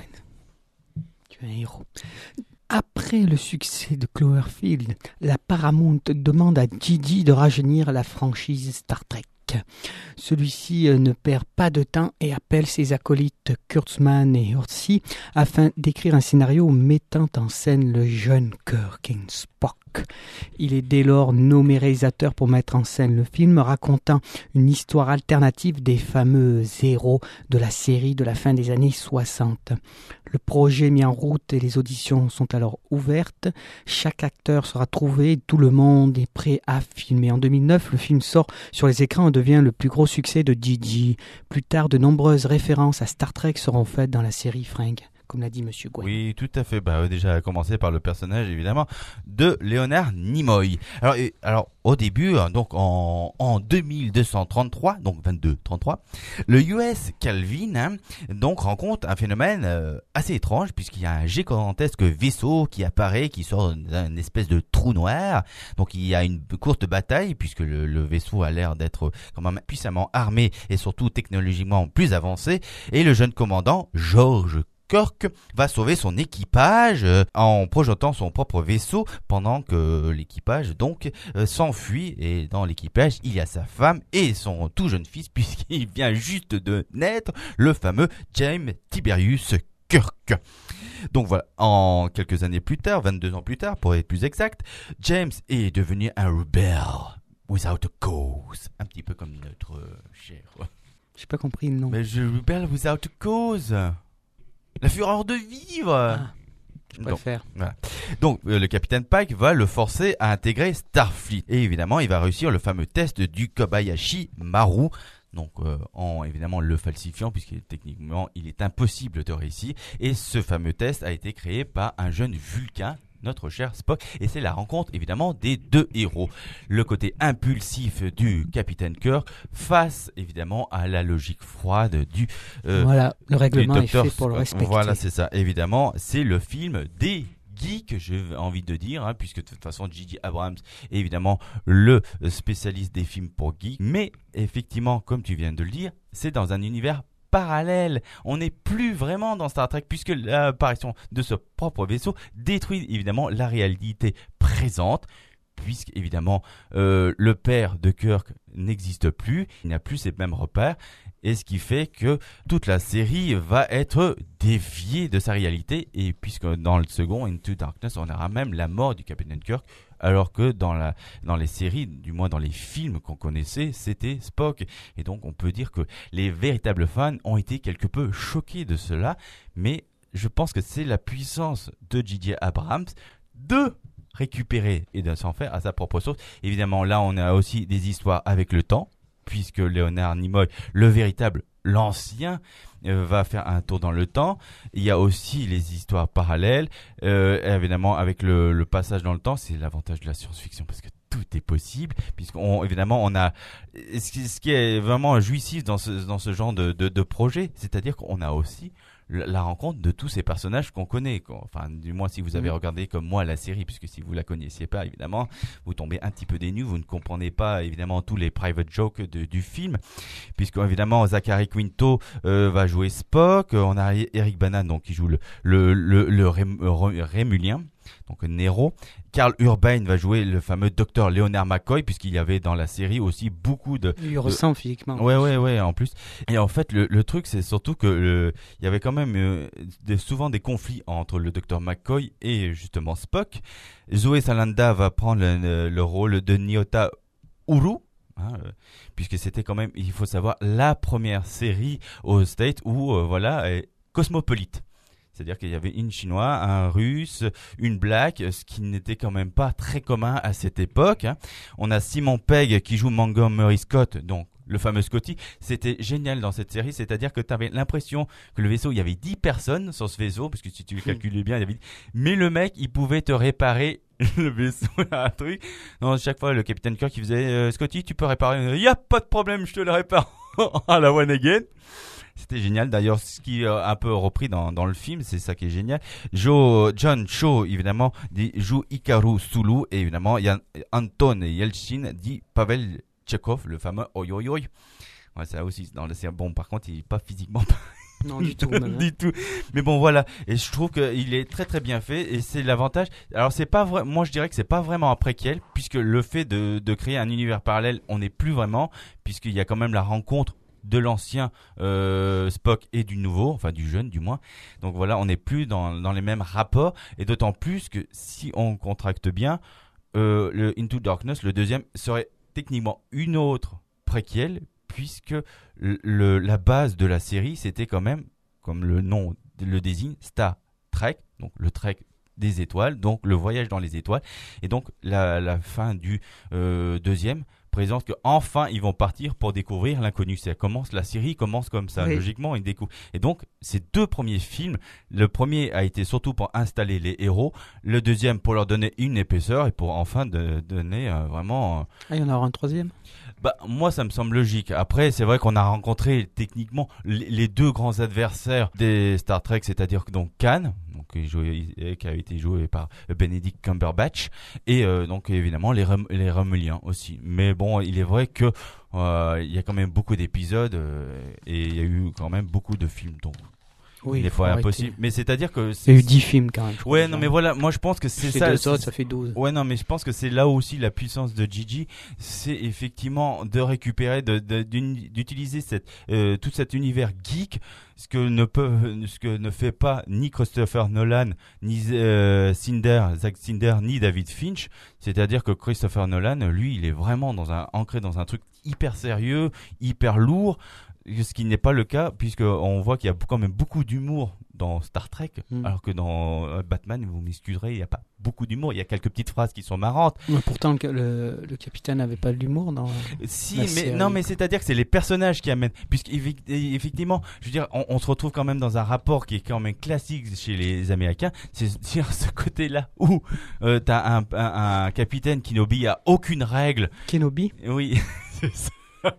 Speaker 3: Tu es un héros. Après le succès de Cloverfield, la Paramount demande à Gigi de rajeunir la franchise Star Trek. Celui-ci ne perd pas de temps et appelle ses acolytes Kurtzman et Orsi afin d'écrire un scénario mettant en scène le jeune Kirk et Spock. Il est dès lors nommé réalisateur pour mettre en scène le film, racontant une histoire alternative des fameux héros de la série de la fin des années soixante. Le projet est mis en route et les auditions sont alors ouvertes. Chaque acteur sera trouvé, tout le monde est prêt à filmer. En deux mille neuf, le film sort sur les écrans et devient le plus gros succès de Gigi. Plus tard, de nombreuses références à Star Trek seront faites dans la série Fringue, comme l'a dit Monsieur Gwen.
Speaker 4: Oui, tout à fait. Bah, déjà, à commencer par le personnage, évidemment, de Leonard Nimoy. Alors, et, alors au début, donc en, en deux mille deux cent trente-trois, donc vingt-deux trente-trois, le U S Calvin hein, donc rencontre un phénomène euh, assez étrange, puisqu'il y a un gigantesque vaisseau qui apparaît, qui sort d'une espèce de trou noir. Donc, il y a une courte bataille, puisque le, le vaisseau a l'air d'être quand même puissamment armé et surtout technologiquement plus avancé. Et le jeune commandant, George Kirk, va sauver son équipage euh, en projetant son propre vaisseau pendant que l'équipage donc euh, s'enfuit. Et dans l'équipage, il y a sa femme et son tout jeune fils, puisqu'il vient juste de naître, le fameux James Tiberius Kirk. Donc voilà, en quelques années plus tard, vingt-deux ans plus tard pour être plus exact, James est devenu un rebelle without a cause, un petit peu comme notre euh, cher.
Speaker 3: J'ai pas compris le nom.
Speaker 4: Mais je rebelle without a cause. La fureur de vivre.
Speaker 3: Ah, je préfère.
Speaker 4: Donc, voilà. Donc euh, le capitaine Pike va le forcer à intégrer Starfleet. Et évidemment, il va réussir le fameux test du Kobayashi Maru. Donc euh, en évidemment le falsifiant, puisque techniquement il est impossible de réussir. Et ce fameux test a été créé par un jeune Vulcain, notre cher Spock, et c'est la rencontre évidemment des deux héros. Le côté impulsif du capitaine Kirk face évidemment à la logique froide du euh,
Speaker 3: voilà, le règlement est
Speaker 4: docteur
Speaker 3: fait pour le respecter.
Speaker 4: Voilà, c'est ça. Évidemment, c'est le film des geek, j'ai envie de dire, hein, puisque de toute façon J J Abrams est évidemment le spécialiste des films pour geek, mais effectivement, comme tu viens de le dire, c'est dans un univers parallèle. On n'est plus vraiment dans Star Trek, puisque l'apparition de ce propre vaisseau détruit évidemment la réalité présente, puisque évidemment euh, le père de Kirk n'existe plus, il n'a plus ses mêmes repères, et ce qui fait que toute la série va être déviée de sa réalité, et puisque dans le second Into Darkness on aura même la mort du capitaine Kirk, alors que dans la dans les séries, du moins dans les films qu'on connaissait, c'était Spock. Et donc on peut dire que les véritables fans ont été quelque peu choqués de cela, mais je pense que c'est la puissance de J J Abrams de récupérer et de s'en faire à sa propre sauce. Évidemment, là on a aussi des histoires avec le temps, puisque Leonard Nimoy, le véritable, l'ancien, euh, va faire un tour dans le temps. Il y a aussi les histoires parallèles. Euh, évidemment, avec le, le passage dans le temps, c'est l'avantage de la science-fiction, parce que tout est possible, puisqu'on évidemment on a ce qui, ce qui est vraiment jouissif dans ce dans ce genre de de, de projet, c'est-à-dire qu'on a aussi la rencontre de tous ces personnages qu'on connaît, quoi. Enfin, du moins si vous avez regardé comme moi la série, puisque si vous la connaissiez pas, évidemment, vous tombez un petit peu dénu, vous ne comprenez pas évidemment tous les private jokes de, du film, puisque évidemment Zachary Quinto euh, va jouer Spock, on a Eric Bana donc qui joue le le le, le Rém, Rémulien, donc Nero. Carl Urban va jouer le fameux docteur Leonard McCoy, puisqu'il y avait dans la série aussi beaucoup de...
Speaker 3: Il ressemble de... physiquement.
Speaker 4: Ouais, ouais, ouais, en plus. Et en fait, le, le truc, c'est surtout que le... il y avait quand même euh, des, souvent des conflits entre le docteur McCoy et justement Spock. Zoé Salanda va prendre le, le rôle de Nyota Uru. Hein, euh, puisque c'était quand même, il faut savoir, la première série aux States où, euh, voilà, est cosmopolite. C'est-à-dire qu'il y avait une chinoise, un russe, une black, ce qui n'était quand même pas très commun à cette époque. Hein. On a Simon Pegg qui joue Montgomery Scott, donc le fameux Scotty. C'était génial dans cette série, c'est-à-dire que tu avais l'impression que le vaisseau, il y avait dix personnes sur ce vaisseau, parce que si tu le calculais bien, il y avait... mais le mec, il pouvait te réparer le vaisseau, un truc. Non, chaque fois, le capitaine Kirk, il faisait euh, Scotty, tu peux réparer. Il n'y a pas de problème, je te le répare à la one again. C'était génial. D'ailleurs, ce qui est un peu repris dans, dans le film, c'est ça qui est génial. Joe, John Cho, évidemment, dit, joue Hikaru Sulu. Et évidemment, il y a Anton Yelchin, dit Pavel Tchekhov, le fameux Oi Oi Oi. Ouais, ça aussi, dans le bon, par contre, il n'est pas physiquement...
Speaker 3: Non, du tout.
Speaker 4: du tout. Mais bon, voilà. Et je trouve qu'il est très très bien fait. Et c'est l'avantage. Alors, c'est pas vrai. Moi, je dirais que c'est pas vraiment un préquel, puisque le fait de, de créer un univers parallèle, on n'est plus vraiment, puisqu'il y a quand même la rencontre de l'ancien euh, Spock et du nouveau, enfin du jeune du moins. Donc voilà, on n'est plus dans, dans les mêmes rapports, et d'autant plus que si on contracte bien, euh, le Into Darkness, le deuxième, serait techniquement une autre préquelle, puisque le, le, la base de la série, c'était quand même, comme le nom le désigne, Star Trek, donc le Trek des étoiles, donc le voyage dans les étoiles, et donc la, la fin du euh, deuxième présente que enfin ils vont partir pour découvrir l'inconnu. Ça commence, la série commence comme ça, oui. Logiquement ils découvrent. Et donc ces deux premiers films, le premier a été surtout pour installer les héros, le deuxième pour leur donner une épaisseur et pour enfin de, donner euh, vraiment. Euh...
Speaker 3: Ah, il y en aura un troisième.
Speaker 4: Bah moi ça me semble logique. Après c'est vrai qu'on a rencontré techniquement les, les deux grands adversaires des Star Trek, c'est-à-dire donc Khan, donc qui, joué, qui a été joué par Benedict Cumberbatch, et euh, donc évidemment les Rum, les Romuliens aussi. Mais bon, il est vrai que euh, il y a quand même beaucoup d'épisodes euh, et il y a eu quand même beaucoup de films, donc
Speaker 3: oui,
Speaker 4: des fois impossible. Mais c'est-à-dire que
Speaker 3: il y a eu dix films quand même.
Speaker 4: Ouais, non, genre. Mais voilà, moi je pense que c'est, c'est ça.
Speaker 3: Deux autres, ça fait douze.
Speaker 4: Ouais, non, mais je pense que c'est là aussi la puissance de Gigi, c'est effectivement de récupérer, de, de d'utiliser cette euh, tout cet univers geek, ce que ne peut, ce que ne fait pas ni Christopher Nolan, ni euh, Cinder, Zack Snyder, ni David Finch. C'est-à-dire que Christopher Nolan, lui, il est vraiment dans un ancré dans un truc hyper sérieux, hyper lourd. Ce qui n'est pas le cas, puisqu'on voit qu'il y a quand même beaucoup d'humour dans Star Trek, mm. alors que dans Batman, vous m'excuserez, il n'y a pas beaucoup d'humour. Il y a quelques petites phrases qui sont marrantes.
Speaker 3: Mais pourtant, le, le, le capitaine n'avait pas de l'humour dans
Speaker 4: si,
Speaker 3: la
Speaker 4: mais
Speaker 3: série.
Speaker 4: Non, mais c'est-à-dire que c'est les personnages qui amènent. Puisqu'effectivement, je veux dire, on, on se retrouve quand même dans un rapport qui est quand même classique chez les Américains. C'est-à-dire ce côté-là où euh, tu as un, un, un capitaine qui n'obéit à aucune règle.
Speaker 3: Kenobi ?
Speaker 4: Oui, c'est ça.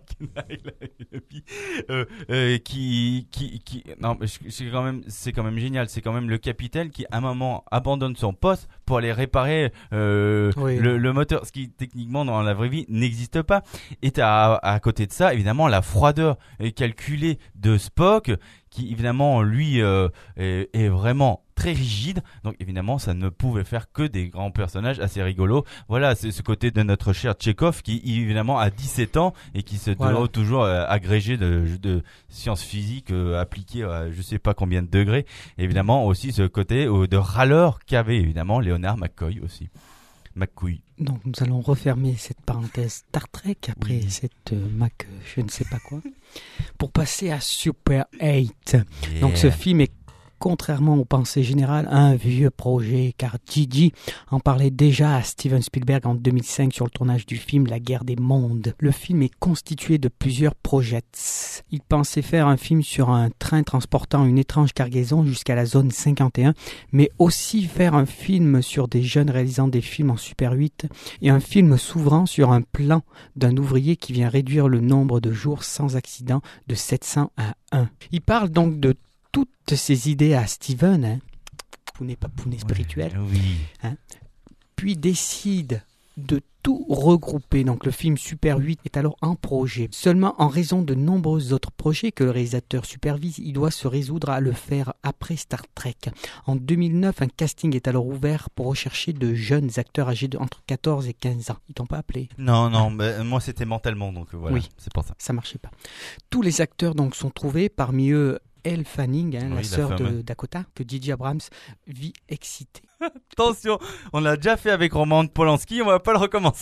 Speaker 4: euh, euh, qui qui qui non mais c'est quand même c'est quand même génial, c'est quand même le capitaine qui à un moment abandonne son poste pour aller réparer euh, oui. le, le moteur, ce qui techniquement dans la vraie vie n'existe pas. Et à, à côté de ça évidemment la froideur calculée de Spock qui évidemment lui euh, est, est vraiment très rigide, donc évidemment ça ne pouvait faire que des grands personnages assez rigolos. Voilà, c'est ce côté de notre cher Tchekhov qui évidemment a dix-sept ans et qui se voilà. doit toujours euh, agrégé de, de sciences physiques euh, appliquées à je sais pas combien de degrés. Et évidemment aussi ce côté euh, de râleur qu'avait évidemment Leonard McCoy aussi. McCoy.
Speaker 3: Donc nous allons refermer cette parenthèse Star Trek après oui. cette euh, Mac je ne sais pas quoi pour passer à Super eight. Yeah. Donc ce film est contrairement aux pensées générales, un vieux projet, car Gigi en parlait déjà à Steven Spielberg en deux mille cinq sur le tournage du film La Guerre des Mondes. Le film est constitué de plusieurs projets. Il pensait faire un film sur un train transportant une étrange cargaison jusqu'à la zone cinquante et un, mais aussi faire un film sur des jeunes réalisant des films en Super huit et un film s'ouvrant sur un plan d'un ouvrier qui vient réduire le nombre de jours sans accident de sept cents à un. Il parle donc de toutes ces idées à Steven, hein, pounet papounet spirituel,
Speaker 4: Oui.
Speaker 3: hein, puis décide de tout regrouper. Donc le film Super huit est alors en projet. Seulement en raison de nombreux autres projets que le réalisateur supervise, il doit se résoudre à le faire après Star Trek. En deux mille neuf, un casting est alors ouvert pour rechercher de jeunes acteurs âgés de entre quatorze et quinze ans. Ils t'ont pas appelé?
Speaker 4: Non, non, mais moi c'était mentalement, donc voilà,
Speaker 3: Oui.
Speaker 4: c'est pour ça.
Speaker 3: Ça marchait pas. Tous les acteurs donc sont trouvés, parmi eux Elle Fanning, hein,
Speaker 4: Oui,
Speaker 3: la
Speaker 4: la
Speaker 3: sœur de
Speaker 4: fameuse.
Speaker 3: Dakota, que J J Abrams vit excitée.
Speaker 4: Attention, on l'a déjà fait avec Roman Polanski, on va pas le recommencer.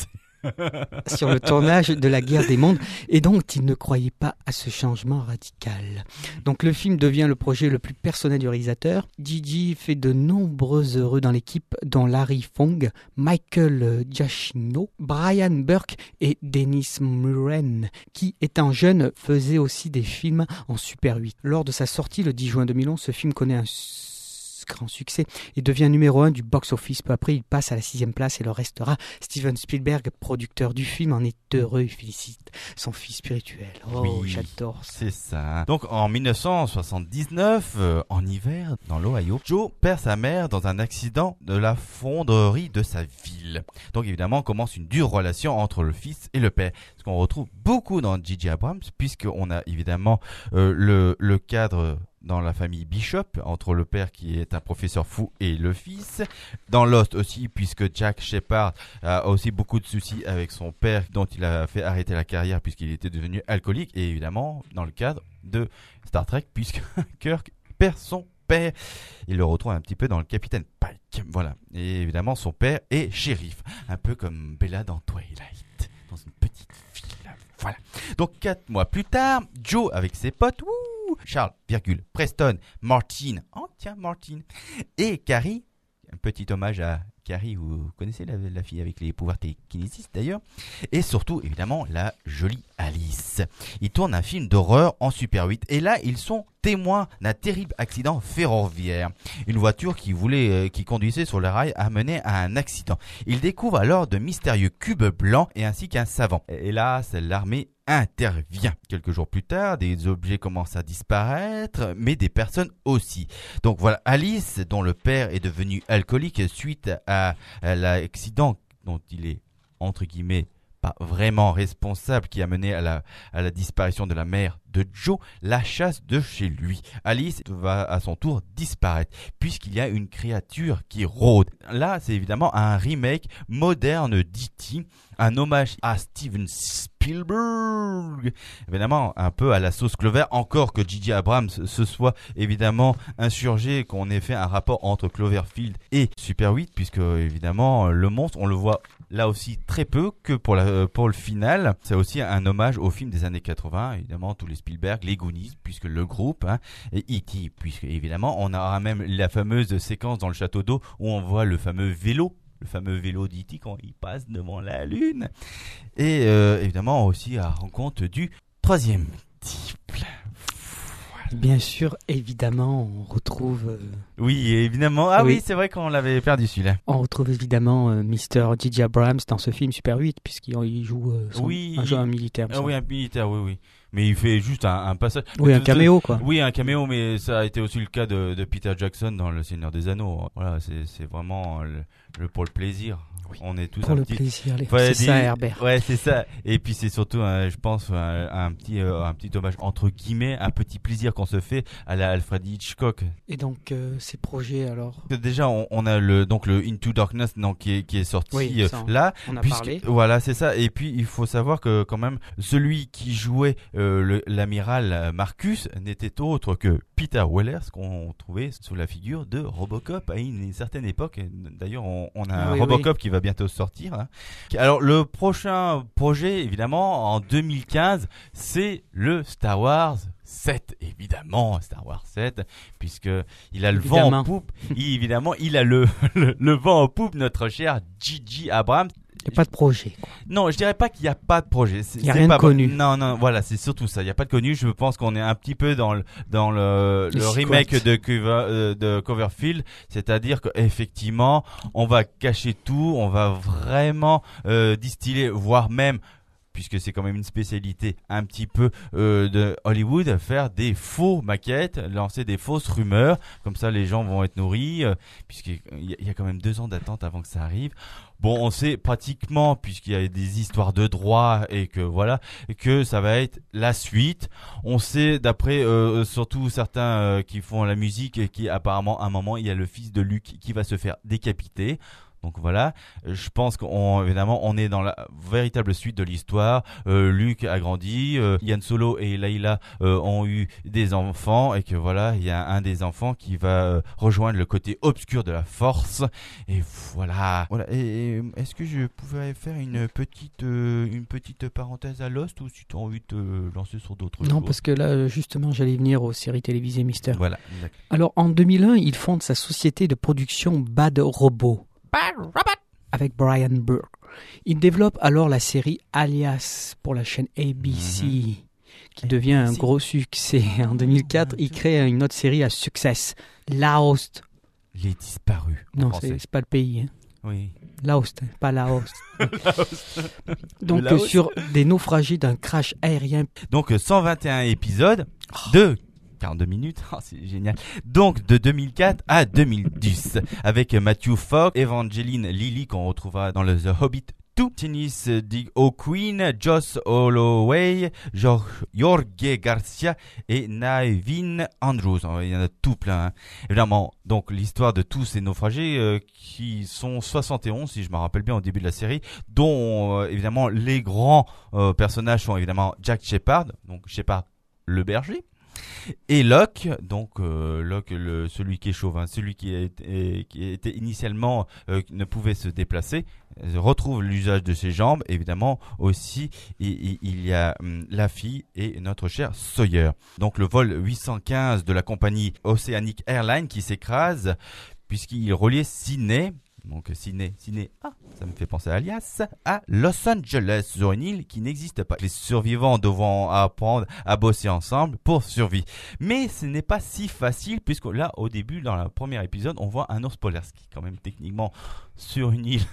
Speaker 3: Sur le tournage de La Guerre des Mondes, et donc il ne croyait pas à ce changement radical. Donc le film devient le projet le plus personnel du réalisateur. Gigi fait de nombreux heureux dans l'équipe, dont Larry Fong, Michael Giacchino, Brian Burke et Dennis Muren, qui étant jeune faisait aussi des films en Super huit. Lors de sa sortie le dix juin deux mille onze, ce film connaît un grand succès et devient numéro un du box-office. Peu après, il passe à la sixième place et le restera. Steven Spielberg, producteur du film, en est heureux et félicite son fils spirituel. Oh,
Speaker 4: Oui,
Speaker 3: j'adore ça.
Speaker 4: C'est ça. Donc en dix-neuf cent soixante-dix-neuf, euh, en hiver, dans l'Ohio, Joe perd sa mère dans un accident de la fonderie de sa ville. Donc évidemment, commence une dure relation entre le fils et le père. Ce qu'on retrouve beaucoup dans J J Abrams, puisqu'on a évidemment euh, le, le cadre dans la famille Bishop, entre le père qui est un professeur fou et le fils. Dans Lost aussi, puisque Jack Shepard a aussi beaucoup de soucis avec son père, dont il a fait arrêter la carrière puisqu'il était devenu alcoolique. Et évidemment, dans le cadre de Star Trek, puisque Kirk perd son père. Il le retrouve un petit peu dans le Capitaine Pike. Voilà. Et évidemment, son père est shérif. Un peu comme Bella dans Twilight, dans une petite ville. Voilà. Donc, quatre mois plus tard, Joe, avec ses potes, wouh, Charles, virgule, Preston, Martin, oh tiens, Martin, et Carrie, un petit hommage à Carrie, vous connaissez la, la fille avec les pouvoirs télékinésistes d'ailleurs, et surtout, évidemment, la jolie Alice. Ils tournent un film d'horreur en Super huit, et là, ils sont témoins d'un terrible accident ferroviaire. Une voiture qui voulait, euh, qui conduisait sur le rail a mené à un accident. Ils découvrent alors de mystérieux cubes blancs et ainsi qu'un savant. Hélas, l'armée intervient. Quelques jours plus tard, des objets commencent à disparaître, mais des personnes aussi. Donc voilà, Alice, dont le père est devenu alcoolique suite à, à l'accident dont il est, entre guillemets, pas vraiment responsable, qui a mené à la, à la disparition de la mère de Joe, la chasse de chez lui. Alice va à son tour disparaître, puisqu'il y a une créature qui rôde. Là, c'est évidemment un remake moderne d'E T, un hommage à Steven Spielberg, évidemment un peu à la sauce Clover, encore que J J Abrams se soit évidemment insurgé qu'on ait fait un rapport entre Cloverfield et Super huit, puisque évidemment le monstre, on le voit là aussi très peu que pour, la, pour le final. C'est aussi un hommage au film des années quatre-vingts, évidemment tous les Spielberg, les Goonies, puisque le groupe, hein, et E T, puisque évidemment on aura même la fameuse séquence dans le château d'eau où on voit le fameux vélo, le fameux vélo d'E T quand il passe devant la lune. Et euh, évidemment aussi à rencontre du troisième type.
Speaker 3: Bien sûr, évidemment, on retrouve... Euh,
Speaker 4: oui, évidemment. Ah oui,
Speaker 3: oui
Speaker 4: c'est vrai qu'on l'avait perdu celui-là.
Speaker 3: On retrouve évidemment euh, mister J J Abrams dans ce film Super huit, puisqu'il il joue euh, son,
Speaker 4: oui,
Speaker 3: un, jeu, un militaire.
Speaker 4: Ah oui, un militaire, oui, oui. Mais il fait juste un, un passage.
Speaker 3: Oui, un caméo, quoi.
Speaker 4: Oui, un caméo, mais ça a été aussi le cas de, de Peter Jackson dans Le Seigneur des Anneaux. Voilà, c'est, c'est vraiment le, le, pour le plaisir. Oui. On est tous
Speaker 3: pour
Speaker 4: un
Speaker 3: le
Speaker 4: petit...
Speaker 3: plaisir, les...
Speaker 4: ouais,
Speaker 3: c'est
Speaker 4: des...
Speaker 3: ça, Herbert.
Speaker 4: Ouais, c'est ça. Et puis c'est surtout, un, je pense, un, un petit, euh, un petit hommage entre guillemets, un petit plaisir qu'on se fait à la Alfred Hitchcock.
Speaker 3: Et donc euh, ces projets alors.
Speaker 4: Déjà, on, on a le donc le Into Darkness, donc qui est, qui est sorti
Speaker 3: oui,
Speaker 4: euh,
Speaker 3: ça,
Speaker 4: là.
Speaker 3: On a
Speaker 4: puisque,
Speaker 3: parlé.
Speaker 4: Voilà, c'est ça. Et puis il faut savoir que quand même, celui qui jouait euh, le, l'amiral Marcus n'était autre que Peter Wellers, qu'on trouvait sous la figure de Robocop à une certaine époque. D'ailleurs, on, on a
Speaker 3: ah,
Speaker 4: un
Speaker 3: oui,
Speaker 4: Robocop
Speaker 3: oui.
Speaker 4: qui va va bientôt sortir. Hein. Alors le prochain projet, évidemment, en deux mille quinze, c'est le Star Wars sept, évidemment, Star Wars sept, puisque il a le évidemment. vent en poupe. Il, évidemment, il a le, le, le vent en poupe, notre cher J J Abrams.
Speaker 3: Il n'y a pas de projet, quoi.
Speaker 4: Non, je dirais pas qu'il n'y a pas de projet.
Speaker 3: Il n'y a rien
Speaker 4: pas
Speaker 3: de connu.
Speaker 4: Non, non, voilà, c'est surtout ça. Il n'y a pas de connu. Je pense qu'on est un petit peu dans le, dans le, le remake de, Cover, de Cloverfield. C'est-à-dire qu'effectivement, on va cacher tout. On va vraiment euh, distiller, voire même, puisque c'est quand même une spécialité un petit peu euh, de Hollywood, faire des faux maquettes, lancer des fausses rumeurs. Comme ça, les gens vont être nourris, euh, puisqu'il y, y a quand même deux ans d'attente avant que ça arrive. Bon, on sait pratiquement, puisqu'il y a des histoires de droit et que voilà, que ça va être la suite. On sait, d'après euh, surtout certains euh, qui font la musique, et qui apparemment, à un moment, il y a le fils de Luke qui va se faire décapiter. Donc voilà, je pense qu'on évidemment on est dans la véritable suite de l'histoire. Euh, Luke a grandi, euh, Han Solo et Leia euh, ont eu des enfants et que voilà, il y a un des enfants qui va euh, rejoindre le côté obscur de la Force. Et voilà. Voilà. Et, et est-ce que je pouvais faire une petite euh, une petite parenthèse à Lost, ou si tu as envie de te lancer sur d'autres
Speaker 3: Non,
Speaker 4: choses?
Speaker 3: parce que là justement j'allais venir aux séries télévisées mystères.
Speaker 4: Voilà.
Speaker 3: Alors en deux mille un, il fonde sa société de production Bad Robot. Avec Brian Burke. Il développe alors la série Alias pour la chaîne A B C, mm-hmm. qui A B C. Devient un gros succès. En deux mille quatre, il crée une autre série à succès, Lost.
Speaker 4: Les disparus.
Speaker 3: Non, c'est, c'est pas le pays. Hein.
Speaker 4: Oui.
Speaker 3: Lost, pas Laos. Donc euh, sur des naufragés d'un crash aérien.
Speaker 4: Donc cent vingt et un épisodes oh. de quarante-deux minutes, oh, c'est génial. Donc de deux mille quatre à deux mille dix, avec Matthew Fox, Evangeline Lilly qu'on retrouvera dans le The Hobbit deux, Dennis D. O'Quinn, Joss Holloway, Jorge Garcia et Naveen Andrews. Il y en a tout plein. Hein. Évidemment, donc l'histoire de tous ces naufragés euh, qui sont soixante et onze, si je me rappelle bien, au début de la série, dont euh, évidemment les grands euh, personnages sont évidemment Jack Shepard, donc Shepard le berger, et Locke, donc euh, Locke, le, celui qui est chauve, hein, celui qui, est, qui était initialement euh, ne pouvait se déplacer, euh, retrouve l'usage de ses jambes. Évidemment aussi, il, il y a hum, la fille et notre cher Sawyer. Donc le vol huit cent quinze de la compagnie Oceanic Airlines qui s'écrase puisqu'il reliait Sydney. Donc Sydney, Sydney, ah, ça me fait penser à Alias, à Los Angeles, sur une île qui n'existe pas. Les survivants devront apprendre à bosser ensemble pour survivre. Mais ce n'est pas si facile, puisque là, au début, dans le premier épisode, on voit un ours polaire, ce qui quand même techniquement sur une île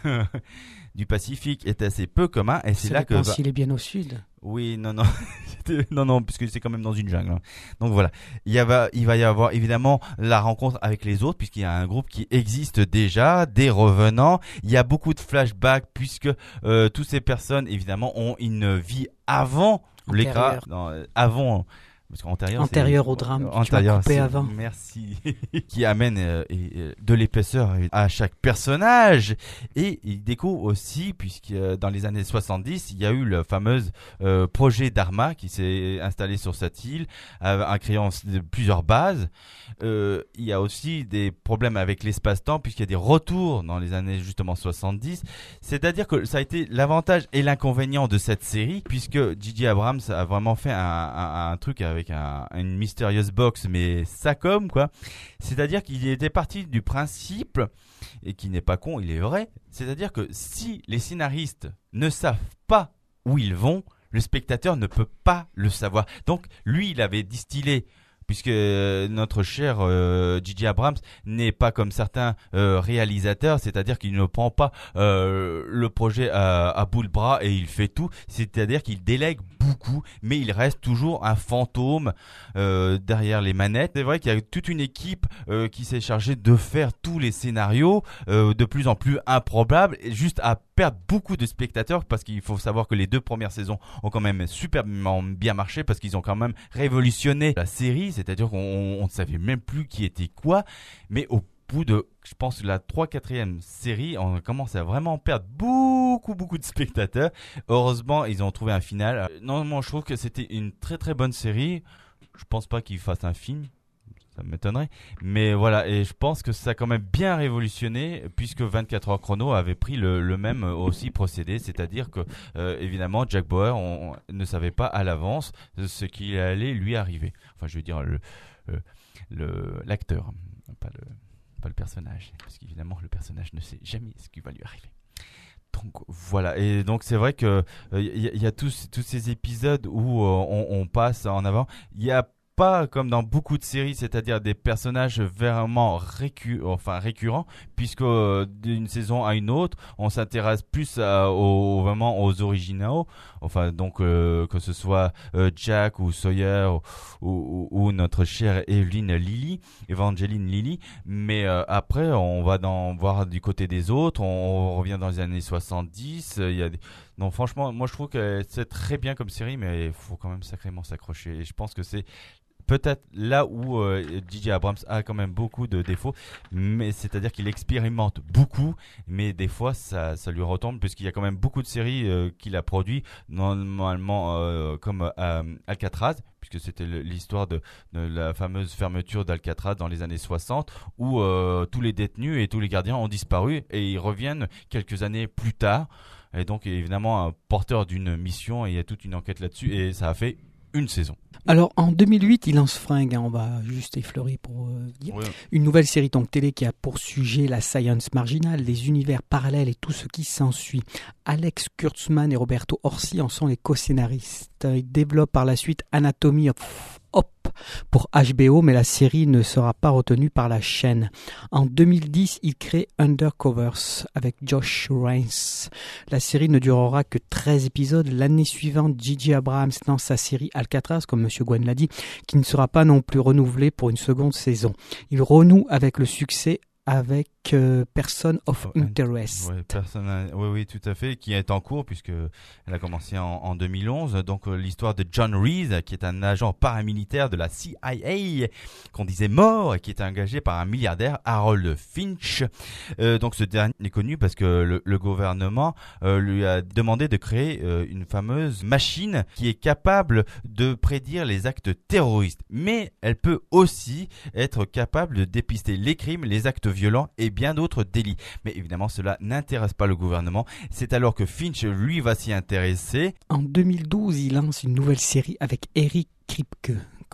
Speaker 4: du Pacifique est assez peu commun. Et c'est
Speaker 3: ça
Speaker 4: là que...
Speaker 3: Va... s'il est bien au sud.
Speaker 4: Oui, non, non, non, non, puisque c'est quand même dans une jungle. Hein. Donc voilà, il, y a, il va y avoir évidemment la rencontre avec les autres, puisqu'il y a un groupe qui existe déjà, des revenants. Il y a beaucoup de flashbacks, puisque euh, toutes ces personnes, évidemment, ont une vie avant l'écran, avant... Parce qu'antérieur,
Speaker 3: antérieur au drame, antérieur, tu m'as coupé avant.
Speaker 4: Merci. Qui amène euh, et, de l'épaisseur à chaque personnage. Et il découvre aussi, puisque euh, dans les années soixante-dix, il y a eu le fameux euh, projet Dharma qui s'est installé sur cette île, euh, en créant plusieurs bases. Euh, il y a aussi des problèmes avec l'espace-temps, puisqu'il y a des retours dans les années justement soixante-dix. C'est-à-dire que ça a été l'avantage et l'inconvénient de cette série, puisque J J Abrams a vraiment fait un, un, un truc avec un, une mystérieuse box, mais ça comme quoi. C'est-à-dire qu'il était parti du principe, et qui n'est pas con, il est vrai, c'est-à-dire que si les scénaristes ne savent pas où ils vont, le spectateur ne peut pas le savoir. Donc lui, il avait distillé, puisque notre cher euh, J J Abrams n'est pas comme certains euh, réalisateurs, c'est-à-dire qu'il ne prend pas euh, le projet à, à bout de bras et il fait tout, c'est-à-dire qu'il délègue beaucoup, mais il reste toujours un fantôme euh, derrière les manettes. C'est vrai qu'il y a toute une équipe euh, qui s'est chargée de faire tous les scénarios euh, de plus en plus improbables, juste à perdre beaucoup de spectateurs, parce qu'il faut savoir que les deux premières saisons ont quand même superbement bien marché, parce qu'ils ont quand même révolutionné la série, c'est-à-dire qu'on on ne savait même plus qui était quoi, mais au bout de, je pense, la trois quatrième série, on commence à vraiment perdre beaucoup, beaucoup de spectateurs. Heureusement, ils ont trouvé un final. Non, moi, je trouve que c'était une très, très bonne série. Je pense pas qu'ils fassent un film. ça m'étonnerait. Mais voilà, et je pense que ça a quand même bien révolutionné, puisque vingt-quatre heures chrono avait pris le, le même aussi procédé, c'est-à-dire que, euh, évidemment, Jack Bauer on, on ne savait pas à l'avance ce qui allait lui arriver. Enfin, je veux dire, le, le, le, l'acteur, pas le, pas le personnage, parce qu'évidemment, le personnage ne sait jamais ce qui va lui arriver. Donc voilà, et donc c'est vrai que il euh, y, y a tous, tous ces épisodes où euh, on, on passe en avant. Il y a pas comme dans beaucoup de séries, c'est-à-dire des personnages vraiment récu- enfin récurrents, puisque euh, d'une saison à une autre, on s'intéresse plus à, aux, vraiment aux originaux, enfin donc euh, que ce soit euh, Jack ou Sawyer ou, ou, ou notre chère Evelyn Lilly, Evangeline Lilly, mais euh, après on va dans voir du côté des autres, on, on revient dans les années soixante-dix, il y a des... Non, franchement, moi je trouve que c'est très bien comme série, mais il faut quand même sacrément s'accrocher. Et je pense que c'est peut-être là où euh, J J Abrams a quand même beaucoup de défauts, mais c'est-à-dire qu'il expérimente beaucoup, mais des fois ça, ça lui retombe, puisqu'il y a quand même beaucoup de séries euh, qu'il a produit, normalement euh, comme euh, Alcatraz, puisque c'était l'histoire de, de la fameuse fermeture d'Alcatraz dans les années soixante, où euh, tous les détenus et tous les gardiens ont disparu, et ils reviennent quelques années plus tard. Et donc évidemment un porteur d'une mission, et il y a toute une enquête là-dessus, et ça a fait une saison.
Speaker 3: Alors en deux mille huit, il lance Fringue, hein, on va juste effleurer pour euh, dire. Oui. Une nouvelle série donc télé qui a pour sujet la science marginale, les univers parallèles et tout ce qui s'ensuit. Alex Kurtzman et Roberto Orsi en sont les co-scénaristes. Ils développent par la suite Anatomy of Hop pour H B O, mais la série ne sera pas retenue par la chaîne. En deux mille dix, il crée Undercovers avec Josh Raines. La série ne durera que treize épisodes. L'année suivante, J J Abrams lance sa série Alcatraz, comme M. Gwen l'a dit, qui ne sera pas non plus renouvelée pour une seconde saison. Il renoue avec le succès avec euh, Person of Interest.
Speaker 4: Ouais, personne, oui, oui, tout à fait, qui est en cours puisque elle a commencé en, en deux mille onze. Donc euh, l'histoire de John Reese, qui est un agent paramilitaire de la C I A, qu'on disait mort, et qui est engagé par un milliardaire, Harold Finch. Euh, donc ce dernier est connu parce que le, le gouvernement euh, lui a demandé de créer euh, une fameuse machine qui est capable de prédire les actes terroristes, mais elle peut aussi être capable de dépister les crimes, les actes violents et bien d'autres délits. Mais évidemment, cela n'intéresse pas le gouvernement. C'est alors que Finch, lui, va s'y intéresser.
Speaker 3: En deux mille douze, il lance une nouvelle série avec Eric Kripke,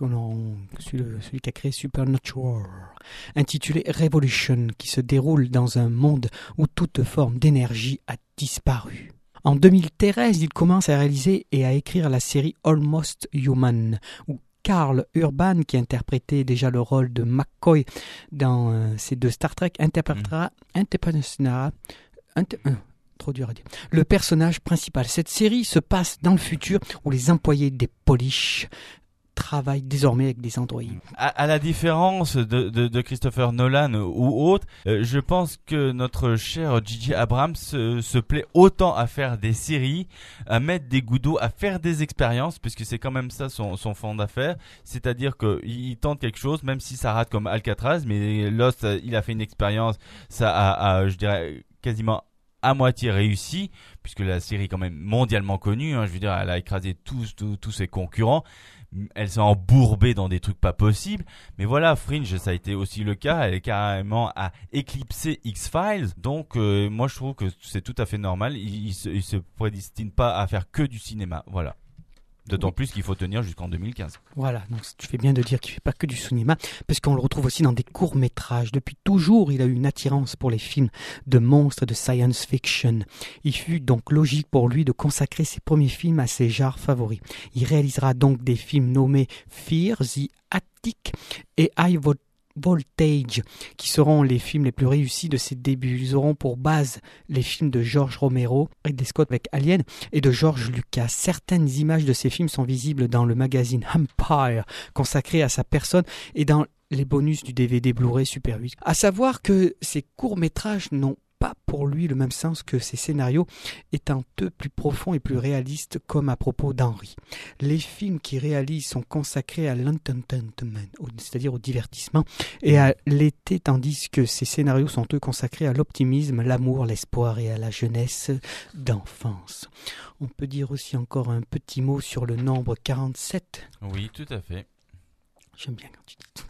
Speaker 3: celui, celui qui a créé Supernatural, intitulée Revolution, qui se déroule dans un monde où toute forme d'énergie a disparu. En deux mille treize, il commence à réaliser et à écrire la série Almost Human, où Karl Urban, qui interprétait déjà le rôle de McCoy dans euh, ces deux Star Trek, interprétera mmh. interprétera, inter, euh, trop dur à dire, le personnage principal. Cette série se passe dans le futur où les employés des Polish travaille désormais avec des androïdes.
Speaker 4: À, à la différence de, de, de Christopher Nolan ou autre, euh, je pense que notre cher J J Abrams se, se plaît autant à faire des séries, à mettre des gouttes d'eau, à faire des expériences, puisque c'est quand même ça son, son fond d'affaires. C'est-à-dire qu'il tente quelque chose, même si ça rate comme Alcatraz, mais Lost, il a fait une expérience, ça a, a je dirais, quasiment à moitié réussi, puisque la série est quand même mondialement connue, hein, je veux dire, elle a écrasé tous, tous, tous ses concurrents. Elle s'est embourbée dans des trucs pas possibles, mais voilà, Fringe, ça a été aussi le cas. Elle est carrément à éclipser X-Files, donc euh, moi je trouve que c'est tout à fait normal. Il, il, se, il se prédestine pas à faire que du cinéma, voilà. D'autant oui. plus qu'il faut tenir jusqu'en deux mille quinze.
Speaker 3: Voilà, donc tu fais bien de dire qu'il ne fait pas que du cinéma, parce qu'on le retrouve aussi dans des courts-métrages. Depuis toujours, il a eu une attirance pour les films de monstres, de science fiction. Il fut donc logique pour lui de consacrer ses premiers films à ses genres favoris. Il réalisera donc des films nommés Fear, The Attic et High Voltage, Voltage, qui seront les films les plus réussis de ses débuts. Ils auront pour base les films de George Romero, Ridley Scott avec Alien, et de George Lucas. Certaines images de ces films sont visibles dans le magazine Empire, consacré à sa personne, et dans les bonus du D V D Blu-ray Super huit. À savoir que ces courts-métrages n'ont pas pour lui le même sens que ses scénarios, étant eux plus profonds et plus réalistes, comme à propos d'Henry. Les films qu'il réalise sont consacrés à l'entertainment, c'est-à-dire au divertissement, et à l'été, tandis que ses scénarios sont eux consacrés à l'optimisme, l'amour, l'espoir et à la jeunesse d'enfance. On peut dire aussi encore un petit mot sur le nombre quarante-sept.
Speaker 4: Oui, tout à fait.
Speaker 3: J'aime bien quand tu dis tout.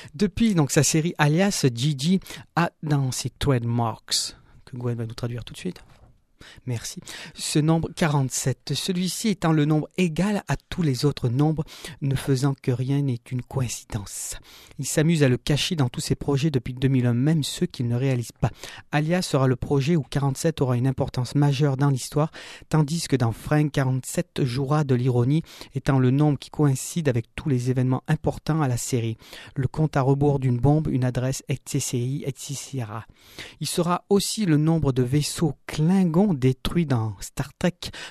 Speaker 3: Depuis donc sa série Alias, Gigi a dans ses trademarks, que Gwen va nous traduire tout de suite. Merci. Ce nombre quarante-sept, celui-ci étant le nombre égal à tous les autres nombres, ne faisant que rien n'est une coïncidence. Il s'amuse à le cacher dans tous ses projets depuis deux mille un, même ceux qu'il ne réalise pas. Alias sera le projet où quarante-sept aura une importance majeure dans l'histoire, tandis que dans Frank, quarante-sept jouera de l'ironie, étant le nombre qui coïncide avec tous les événements importants à la série. Le compte à rebours d'une bombe, une adresse, et cetera, et cetera. Il sera aussi le nombre de vaisseaux Klingons détruits dans Star Trek,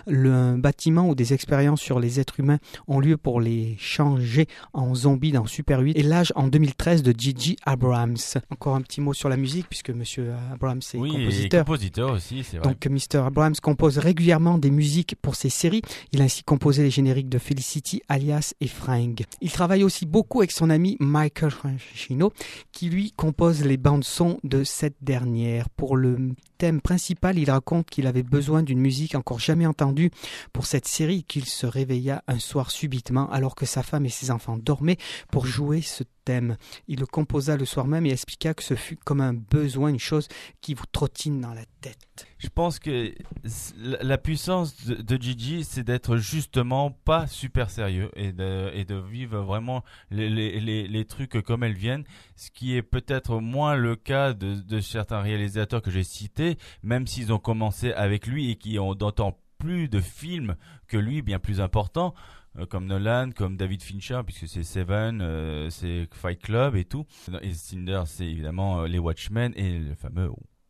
Speaker 3: le bâtiment où des expériences sur les êtres humains ont lieu pour les changer en zombies dans Super huit, et l'âge en deux mille treize de J J Abrams. Encore un petit mot sur la musique, puisque Monsieur Abrams est
Speaker 4: oui,
Speaker 3: compositeur.
Speaker 4: Et compositeur aussi, c'est vrai.
Speaker 3: Donc Mister Abrams compose régulièrement des musiques pour ses séries. Il a ainsi composé les génériques de Felicity, Alias et Frank. Il travaille aussi beaucoup avec son ami Michael Giacchino, qui lui compose les bandes-sons de cette dernière. Pour le thème principal, il raconte qu'il avait besoin d'une musique encore jamais entendue pour cette série, qu'il se réveilla un soir subitement alors que sa femme et ses enfants dormaient pour jouer ce thème. Il le composa le soir même et expliqua que ce fut comme un besoin, une chose qui vous trottine dans la tête.
Speaker 4: Je pense que la puissance de, de Gigi, c'est d'être justement pas super sérieux et de, et de vivre vraiment les, les, les, les trucs comme elles viennent, ce qui est peut-être moins le cas de, de certains réalisateurs que j'ai cités, même s'ils ont commencé avec lui et qui ont d'autant plus de films que lui, bien plus importants, euh, comme Nolan, comme David Fincher, puisque c'est Seven, euh, c'est Fight Club et tout. Et Cinder, c'est évidemment euh, les Watchmen et le fameux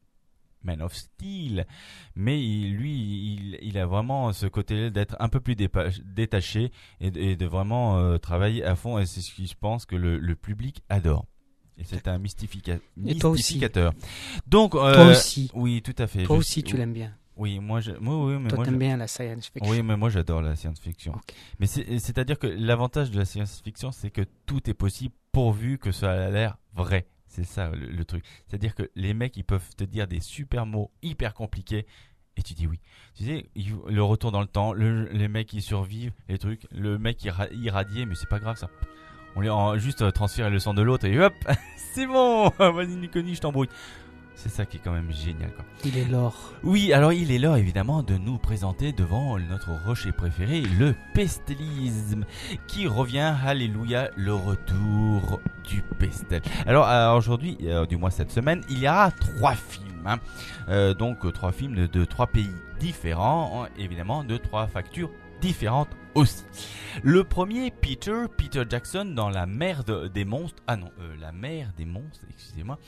Speaker 4: Man of Steel, mais il, lui, il, il a vraiment ce côté d'être un peu plus dépa- détaché et de, et de vraiment euh, travailler à fond, et c'est ce que je pense que le, le public adore. Et c'est un mystifica- mystificateur. Donc, euh,
Speaker 3: toi aussi.
Speaker 4: Oui, tout à fait.
Speaker 3: Toi
Speaker 4: je,
Speaker 3: aussi, tu
Speaker 4: oui,
Speaker 3: l'aimes bien.
Speaker 4: Oui, moi, je, moi, oui, mais
Speaker 3: toi,
Speaker 4: moi,
Speaker 3: t'aimes
Speaker 4: je,
Speaker 3: bien la science fiction.
Speaker 4: Oui, mais moi, j'adore la science-fiction.
Speaker 3: Okay.
Speaker 4: Mais c'est, c'est-à-dire que l'avantage de la science-fiction, c'est que tout est possible pourvu que ça a l'air vrai. C'est ça le, le truc. C'est-à-dire que les mecs, ils peuvent te dire des super mots hyper compliqués et tu dis oui. Tu sais, le retour dans le temps, le, les mecs qui survivent, les trucs, le mec qui ra- irradié, mais c'est pas grave ça. On lui a juste euh, transféré le sang de l'autre et hop, c'est bon. Vas-y Niconi, je t'embrouille. C'est ça qui est quand même génial, quoi.
Speaker 3: Il est l'or.
Speaker 4: Oui, alors il est l'heure évidemment de nous présenter devant notre rocher préféré, le pestélisme, qui revient, alléluia, le retour du pestel. Alors euh, aujourd'hui, euh, du moins cette semaine, il y aura trois films, hein. euh, donc euh, trois films de, de trois pays différents, hein, évidemment de trois factures différentes aussi. Le premier, Peter, Peter Jackson dans la mer de, des monstres. Ah non, euh, la mer des monstres, excusez-moi.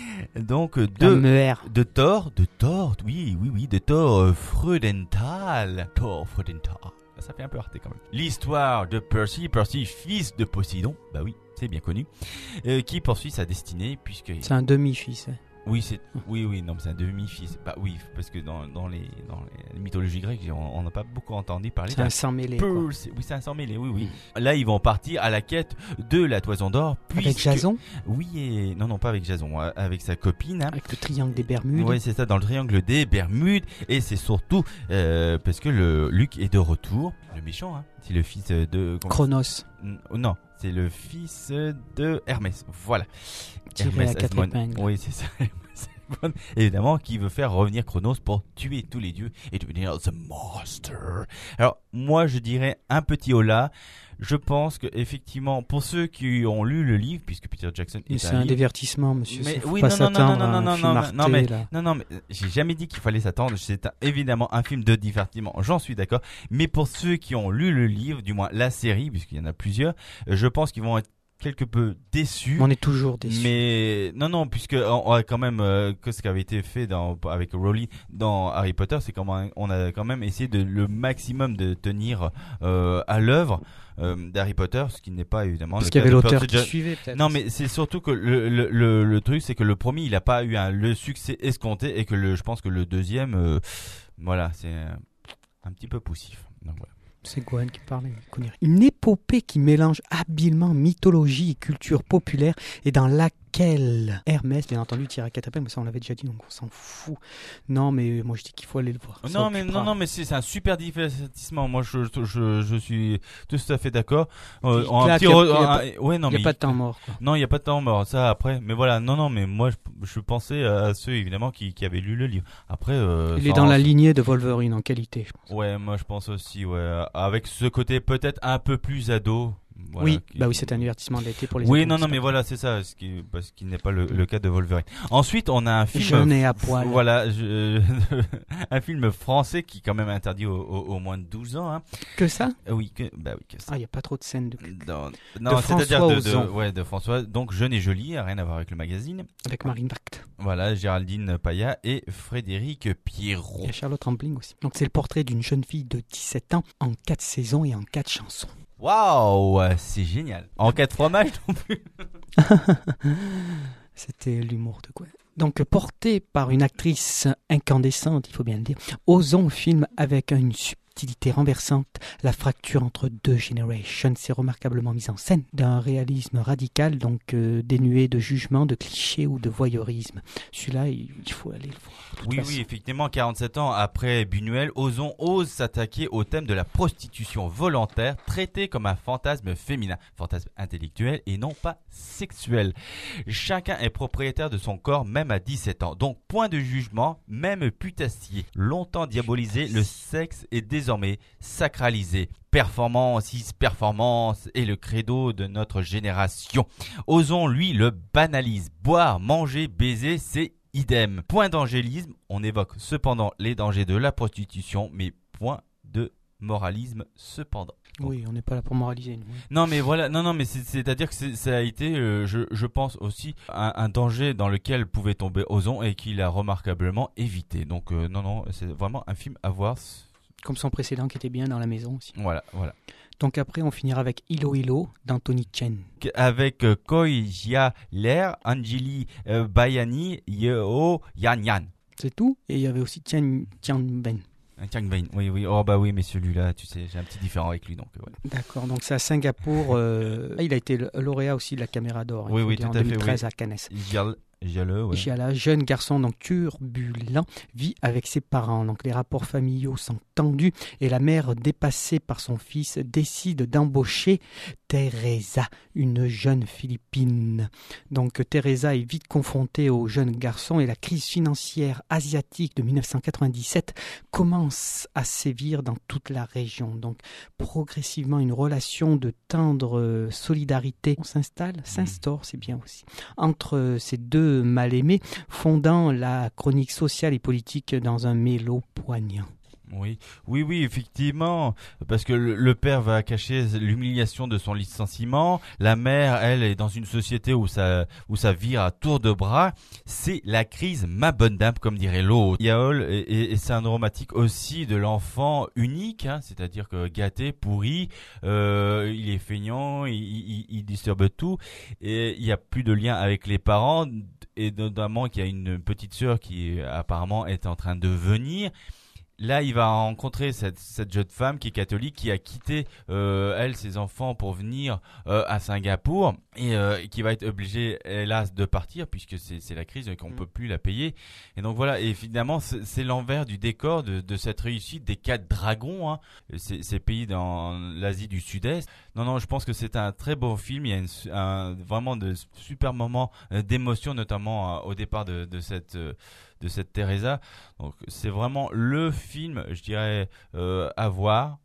Speaker 4: Donc de de Thor, de Thor, oui, oui, oui, de Thor euh, Freudenthal, Thor Freudenthal. Ça fait un peu arté quand même. L'histoire de Percy, Percy fils de Poséidon, bah oui, c'est bien connu, euh, qui poursuit sa destinée puisque
Speaker 3: c'est un demi-fils. Hein.
Speaker 4: Oui, c'est oui, oui, non, mais c'est un demi-fils. Bah oui, parce que dans, dans les dans les mythologies grecques, on n'a pas beaucoup entendu parler.
Speaker 3: C'est un sang mêlé.
Speaker 4: Oui, c'est un sang mêlé. Oui, oui. Mmh. Là, ils vont partir à la quête de la Toison d'Or.
Speaker 3: Puisque... Avec Jason.
Speaker 4: Oui, et non, non, pas avec Jason, avec sa copine. Hein.
Speaker 3: Avec le triangle des Bermudes.
Speaker 4: Oui, c'est ça, dans le triangle des Bermudes. Et c'est surtout euh, parce que le Luc est de retour. Le méchant, hein. C'est le fils de
Speaker 3: Chronos.
Speaker 4: Non. C'est le fils de Hermès. Voilà.
Speaker 3: Tiré
Speaker 4: Hermès
Speaker 3: à quatre épingles.
Speaker 4: Oui, c'est ça. Évidemment, qui veut faire revenir Chronos pour tuer tous les dieux et devenir The Master. Alors, moi, je dirais un petit hola. Je pense que effectivement, pour ceux qui ont lu le livre, puisque Peter Jackson est
Speaker 3: c'est
Speaker 4: un,
Speaker 3: un
Speaker 4: livre,
Speaker 3: divertissement, monsieur.
Speaker 4: Mais
Speaker 3: faut
Speaker 4: oui,
Speaker 3: pas
Speaker 4: non, non, non, non, non, non, non,
Speaker 3: Arte,
Speaker 4: non, mais
Speaker 3: là.
Speaker 4: non, non, mais j'ai jamais dit qu'il fallait s'attendre. C'est un, évidemment un film de divertissement. J'en suis d'accord. Mais pour ceux qui ont lu le livre, du moins la série, puisqu'il y en a plusieurs, je pense qu'ils vont être quelque peu déçus.
Speaker 3: On est toujours déçus.
Speaker 4: Mais non, non, puisque on a quand même euh, que ce qui avait été fait dans, avec Rowling dans Harry Potter, c'est comment on a quand même essayé de le maximum de tenir euh, à l'œuvre euh, d'Harry Potter, ce qui n'est pas évidemment.
Speaker 3: Parce
Speaker 4: le
Speaker 3: qu'il y
Speaker 4: cas
Speaker 3: avait
Speaker 4: de
Speaker 3: l'auteur
Speaker 4: Percy
Speaker 3: qui
Speaker 4: Jackson.
Speaker 3: suivait peut-être.
Speaker 4: Non, mais c'est surtout que le le le, le truc, c'est que le premier, il a pas eu un, le succès escompté et que le, je pense que le deuxième, euh, voilà, c'est un, un petit peu poussif. Donc voilà.
Speaker 3: C'est Gwen qui parlait. Une épopée qui mélange habilement mythologie et culture populaire et dans laquelle Nickel. Hermès, bien entendu, tire à quatre épingles, mais ça on l'avait déjà dit, donc on s'en fout. Non, mais moi je dis qu'il faut aller le voir. Ça
Speaker 4: Non mais,
Speaker 3: occupera.
Speaker 4: non, non, mais c'est, c'est un super divertissement. Moi, je, je, je, je suis tout à fait d'accord. Euh,
Speaker 3: Il
Speaker 4: en
Speaker 3: claque,
Speaker 4: petit
Speaker 3: y a-
Speaker 4: re-
Speaker 3: y a
Speaker 4: un-
Speaker 3: pas-
Speaker 4: ouais, non,
Speaker 3: Il n'y a
Speaker 4: mais
Speaker 3: pas de temps mort, quoi.
Speaker 4: non, il n'y a pas de temps mort. Ça après. Mais voilà, non, non, mais moi, je, je pensais à ceux évidemment qui, qui avaient lu le livre. Après, euh,
Speaker 3: Il est
Speaker 4: ça
Speaker 3: dans
Speaker 4: en-
Speaker 3: la lignée de Wolverine en qualité, je pense.
Speaker 4: Ouais, moi, je pense aussi. Ouais, avec ce côté peut-être un peu plus ado. Voilà,
Speaker 3: oui,
Speaker 4: qui-
Speaker 3: bah oui, c'est un divertissement de l'été pour les
Speaker 4: Oui,
Speaker 3: ados,
Speaker 4: non, non,
Speaker 3: c'est
Speaker 4: mais
Speaker 3: pas-
Speaker 4: voilà, c'est ça, ce qui, parce qu'il n'est pas le, le cas de Wolverine. Ensuite, on a un film.
Speaker 3: Jeune et à poil.
Speaker 4: Voilà, je- un film français qui est quand même interdit au, au, au moins de douze ans. Hein.
Speaker 3: Que ça?
Speaker 4: Euh, Oui, que, bah oui, que ça.
Speaker 3: Ah, il n'y a pas trop de scènes de...
Speaker 4: Dans- non,
Speaker 3: De
Speaker 4: c'est-à-dire
Speaker 3: François
Speaker 4: de, de,
Speaker 3: Ozon.
Speaker 4: ouais, de François. Donc, Jeune et Jolie, rien à voir avec le magazine.
Speaker 3: avec Marine Vact.
Speaker 4: Voilà, Géraldine Paya et Frédéric Pierrot.
Speaker 3: Il y a Charlotte Rampling aussi. Donc c'est le portrait d'une jeune fille de dix-sept ans en quatre saisons et en quatre chansons.
Speaker 4: Waouh, c'est génial. En cas de fromage non plus.
Speaker 3: C'était l'humour de quoi. Donc porté par une actrice incandescente, il faut bien le dire, Ozon filme avec une subtilité renversante la fracture entre deux générations. C'est remarquablement mis en scène d'un réalisme radical, donc euh, dénué de jugement, de clichés ou de voyeurisme. Celui-là, il, il faut aller le voir. de toute
Speaker 4: Oui,
Speaker 3: façon.
Speaker 4: oui, effectivement, quarante-sept ans après Buñuel, Ozon ose s'attaquer au thème de la prostitution volontaire, traité comme un fantasme féminin, fantasme intellectuel et non pas sexuel. Chacun est propriétaire de son corps, même à dix-sept ans. Donc, point de jugement, même putassier. Longtemps diabolisé, le sexe est désormais sacralisé. Performance, is performance est le credo de notre génération. Ozon, lui, le banalise. Boire, manger, baiser, c'est idem. Point d'angélisme, on évoque cependant les dangers de la prostitution, mais point de moralisme cependant.
Speaker 3: Oui, on n'est pas là pour moraliser. Nous.
Speaker 4: Non mais voilà, non non mais c'est, c'est-à-dire que c'est, ça a été, euh, je, je pense aussi, un, un danger dans lequel pouvait tomber Ozon et qu'il a remarquablement évité. Donc euh, non non, c'est vraiment un film à voir.
Speaker 3: Comme son précédent qui était bien dans la maison aussi.
Speaker 4: Voilà, voilà.
Speaker 3: Donc après, on finira avec Ilo Ilo d'Anthony Chen.
Speaker 4: Avec euh, Koi Jia Ler, Angeli euh, Bayani, Yeo Yan Yan.
Speaker 3: C'est tout. Et il y avait aussi Tian Tian Ben.
Speaker 4: Un Tiang Bain, oui, oui. Oh bah oui, mais celui-là, tu sais, j'ai un petit différent avec lui, donc euh, voilà.
Speaker 3: D'accord, donc c'est à Singapour. Euh, il a été le- lauréat aussi de la Caméra d'Or. il
Speaker 4: Oui,
Speaker 3: faut
Speaker 4: oui,
Speaker 3: dire,
Speaker 4: tout
Speaker 3: en
Speaker 4: à fait,
Speaker 3: deux mille treize
Speaker 4: oui.
Speaker 3: à Cannes.
Speaker 4: Jial- Jiale, ouais.
Speaker 3: Jiala, jeune garçon donc turbulent, vit avec ses parents. Donc les rapports familiaux sont tendus et la mère, dépassée par son fils, décide d'embaucher Teresa, une jeune Philippine. Donc Teresa est vite confrontée au jeune garçon et la crise financière asiatique de dix-neuf cent quatre-vingt-dix-sept commence à sévir dans toute la région. Donc progressivement une relation de tendre euh, solidarité s'installe, s'instaure, c'est bien aussi, entre ces deux mal-aimés, fondant la chronique sociale et politique dans un mélo poignant.
Speaker 4: Oui, oui, oui, effectivement, parce que le, le père va cacher l'humiliation de son licenciement, la mère, elle, est dans une société où ça, où ça vire à tour de bras, c'est la crise ma bonne dame, comme dirait l'autre. Yaol est, est, est syndromatique aussi de l'enfant unique, hein, c'est-à-dire que gâté, pourri, euh, il est feignant, il, il, il disturbe tout, et il n'y a plus de lien avec les parents, et notamment qu'il y a une petite sœur qui apparemment est en train de venir. Là, il va rencontrer cette, cette jeune femme qui est catholique, qui a quitté, euh, elle, ses enfants pour venir euh, à Singapour et euh, qui va être obligée, hélas, de partir puisque c'est, c'est la crise et qu'on ne peut plus la payer. Et donc voilà, et finalement, c'est, c'est l'envers du décor de, de cette réussite des quatre dragons, hein, ces, ces pays dans l'Asie du Sud-Est. Non, non, je pense que c'est un très beau film. Il y a une, un, vraiment de super moments d'émotion, notamment euh, au départ de, de cette... Euh, de cette Teresa. Donc c'est vraiment le film, je dirais, euh, à voir.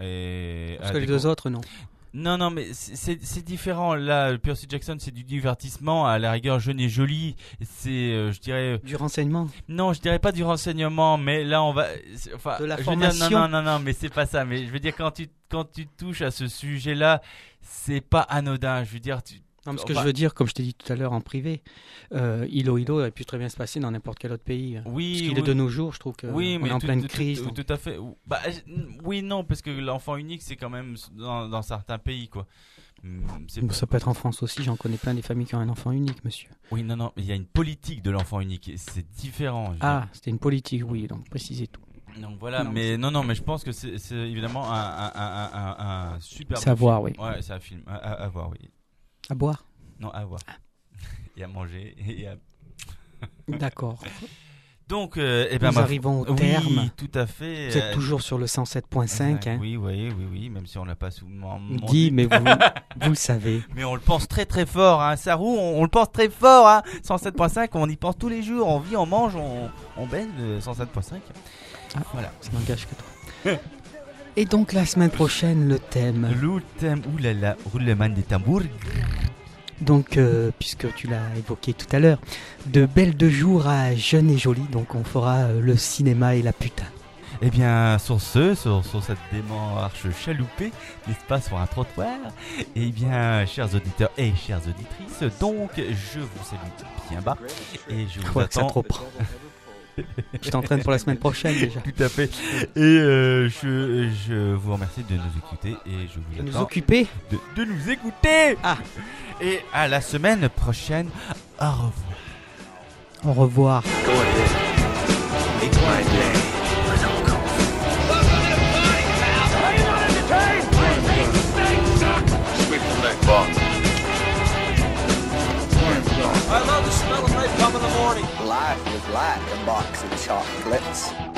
Speaker 4: Et
Speaker 3: Parce
Speaker 4: à
Speaker 3: que les
Speaker 4: découvrir.
Speaker 3: deux autres, non.
Speaker 4: Non, non, mais c'est, c'est, c'est différent. Là, Percy Jackson, c'est du divertissement. À la rigueur, Jeune et Jolie, c'est, euh, je dirais...
Speaker 3: Du renseignement.
Speaker 4: Non, je dirais pas du renseignement, mais là, on va... c'est- Enfin,
Speaker 3: De la
Speaker 4: je veux dire,
Speaker 3: formation.
Speaker 4: non, non, non, non, mais c'est pas ça. Mais je veux dire, quand tu, quand tu touches à ce sujet-là, c'est pas anodin. Je veux dire, tu...
Speaker 3: Non, mais ce que
Speaker 4: Enfin-
Speaker 3: je veux dire, comme je t'ai dit tout à l'heure en privé, euh, Ilo Ilo aurait pu très bien se passer dans n'importe quel autre pays.
Speaker 4: Oui,
Speaker 3: Parce qu'il
Speaker 4: oui.
Speaker 3: est de nos jours, je trouve qu'on
Speaker 4: Oui, mais
Speaker 3: est en
Speaker 4: tout,
Speaker 3: pleine
Speaker 4: tout-
Speaker 3: crise.
Speaker 4: tout,
Speaker 3: donc.
Speaker 4: tout à fait. Bah, je- oui, non, parce que l'enfant unique, c'est quand même dans, dans certains pays, quoi. Hum, c'est
Speaker 3: Bon,
Speaker 4: pas-
Speaker 3: ça peut être en France aussi, j'en connais plein des familles qui ont un enfant unique, monsieur.
Speaker 4: Oui, non, non, il y a une politique de l'enfant unique, et c'est différent. je
Speaker 3: Ah, c'était une politique, oui, donc précisez tout.
Speaker 4: veux dire. Donc voilà,
Speaker 3: non,
Speaker 4: mais non, non, mais je pense que c'est, c'est évidemment un, un, un, un, un super.
Speaker 3: C'est à
Speaker 4: beau
Speaker 3: voir,
Speaker 4: film.
Speaker 3: oui.
Speaker 4: Ouais, c'est un film à, à- à voir, oui.
Speaker 3: À boire.
Speaker 4: Non, à voir. et à manger. Et à...
Speaker 3: D'accord.
Speaker 4: Donc, euh, eh ben,
Speaker 3: nous
Speaker 4: ma...
Speaker 3: arrivons au
Speaker 4: oui,
Speaker 3: terme.
Speaker 4: tout à fait.
Speaker 3: Vous êtes
Speaker 4: euh...
Speaker 3: toujours sur le cent sept point cinq. Hein.
Speaker 4: Oui, oui, oui, oui, même si on l'a pas souvent
Speaker 3: dit, mais vous, vous le savez.
Speaker 4: Mais on le pense très très fort, hein. Sarou, on, on le pense très fort, hein. cent sept point cinq, on y pense tous les jours, on vit, on mange, on, on baigne le cent sept point cinq.
Speaker 3: Ah, voilà, ça n'engage que toi. Et donc la semaine prochaine, le thème.
Speaker 4: Le thème, oulala, roulement des tambours.
Speaker 3: Donc, euh, puisque tu l'as évoqué tout à l'heure, de Belle de jour à Jeune et Jolie, donc on fera euh, le cinéma et la putain.
Speaker 4: Eh bien, sur ce, sur, sur cette démarche chaloupée, n'est-ce pas, sur un trottoir, eh bien, chers auditeurs et chères auditrices, donc, je vous salue bien bas, et je vous
Speaker 3: ouais,
Speaker 4: attends...
Speaker 3: Ça trop prend. Je t'entraîne pour la semaine prochaine déjà.
Speaker 4: Tout à fait. Et euh, je, je vous remercie de nous écouter et je vous
Speaker 3: de
Speaker 4: attends
Speaker 3: nous occuper
Speaker 4: de, de nous écouter.
Speaker 3: Ah.
Speaker 4: Et à la semaine prochaine. Au revoir.
Speaker 3: Au revoir.
Speaker 5: I love the smell of napalm in the morning. Life was like a box of chocolates.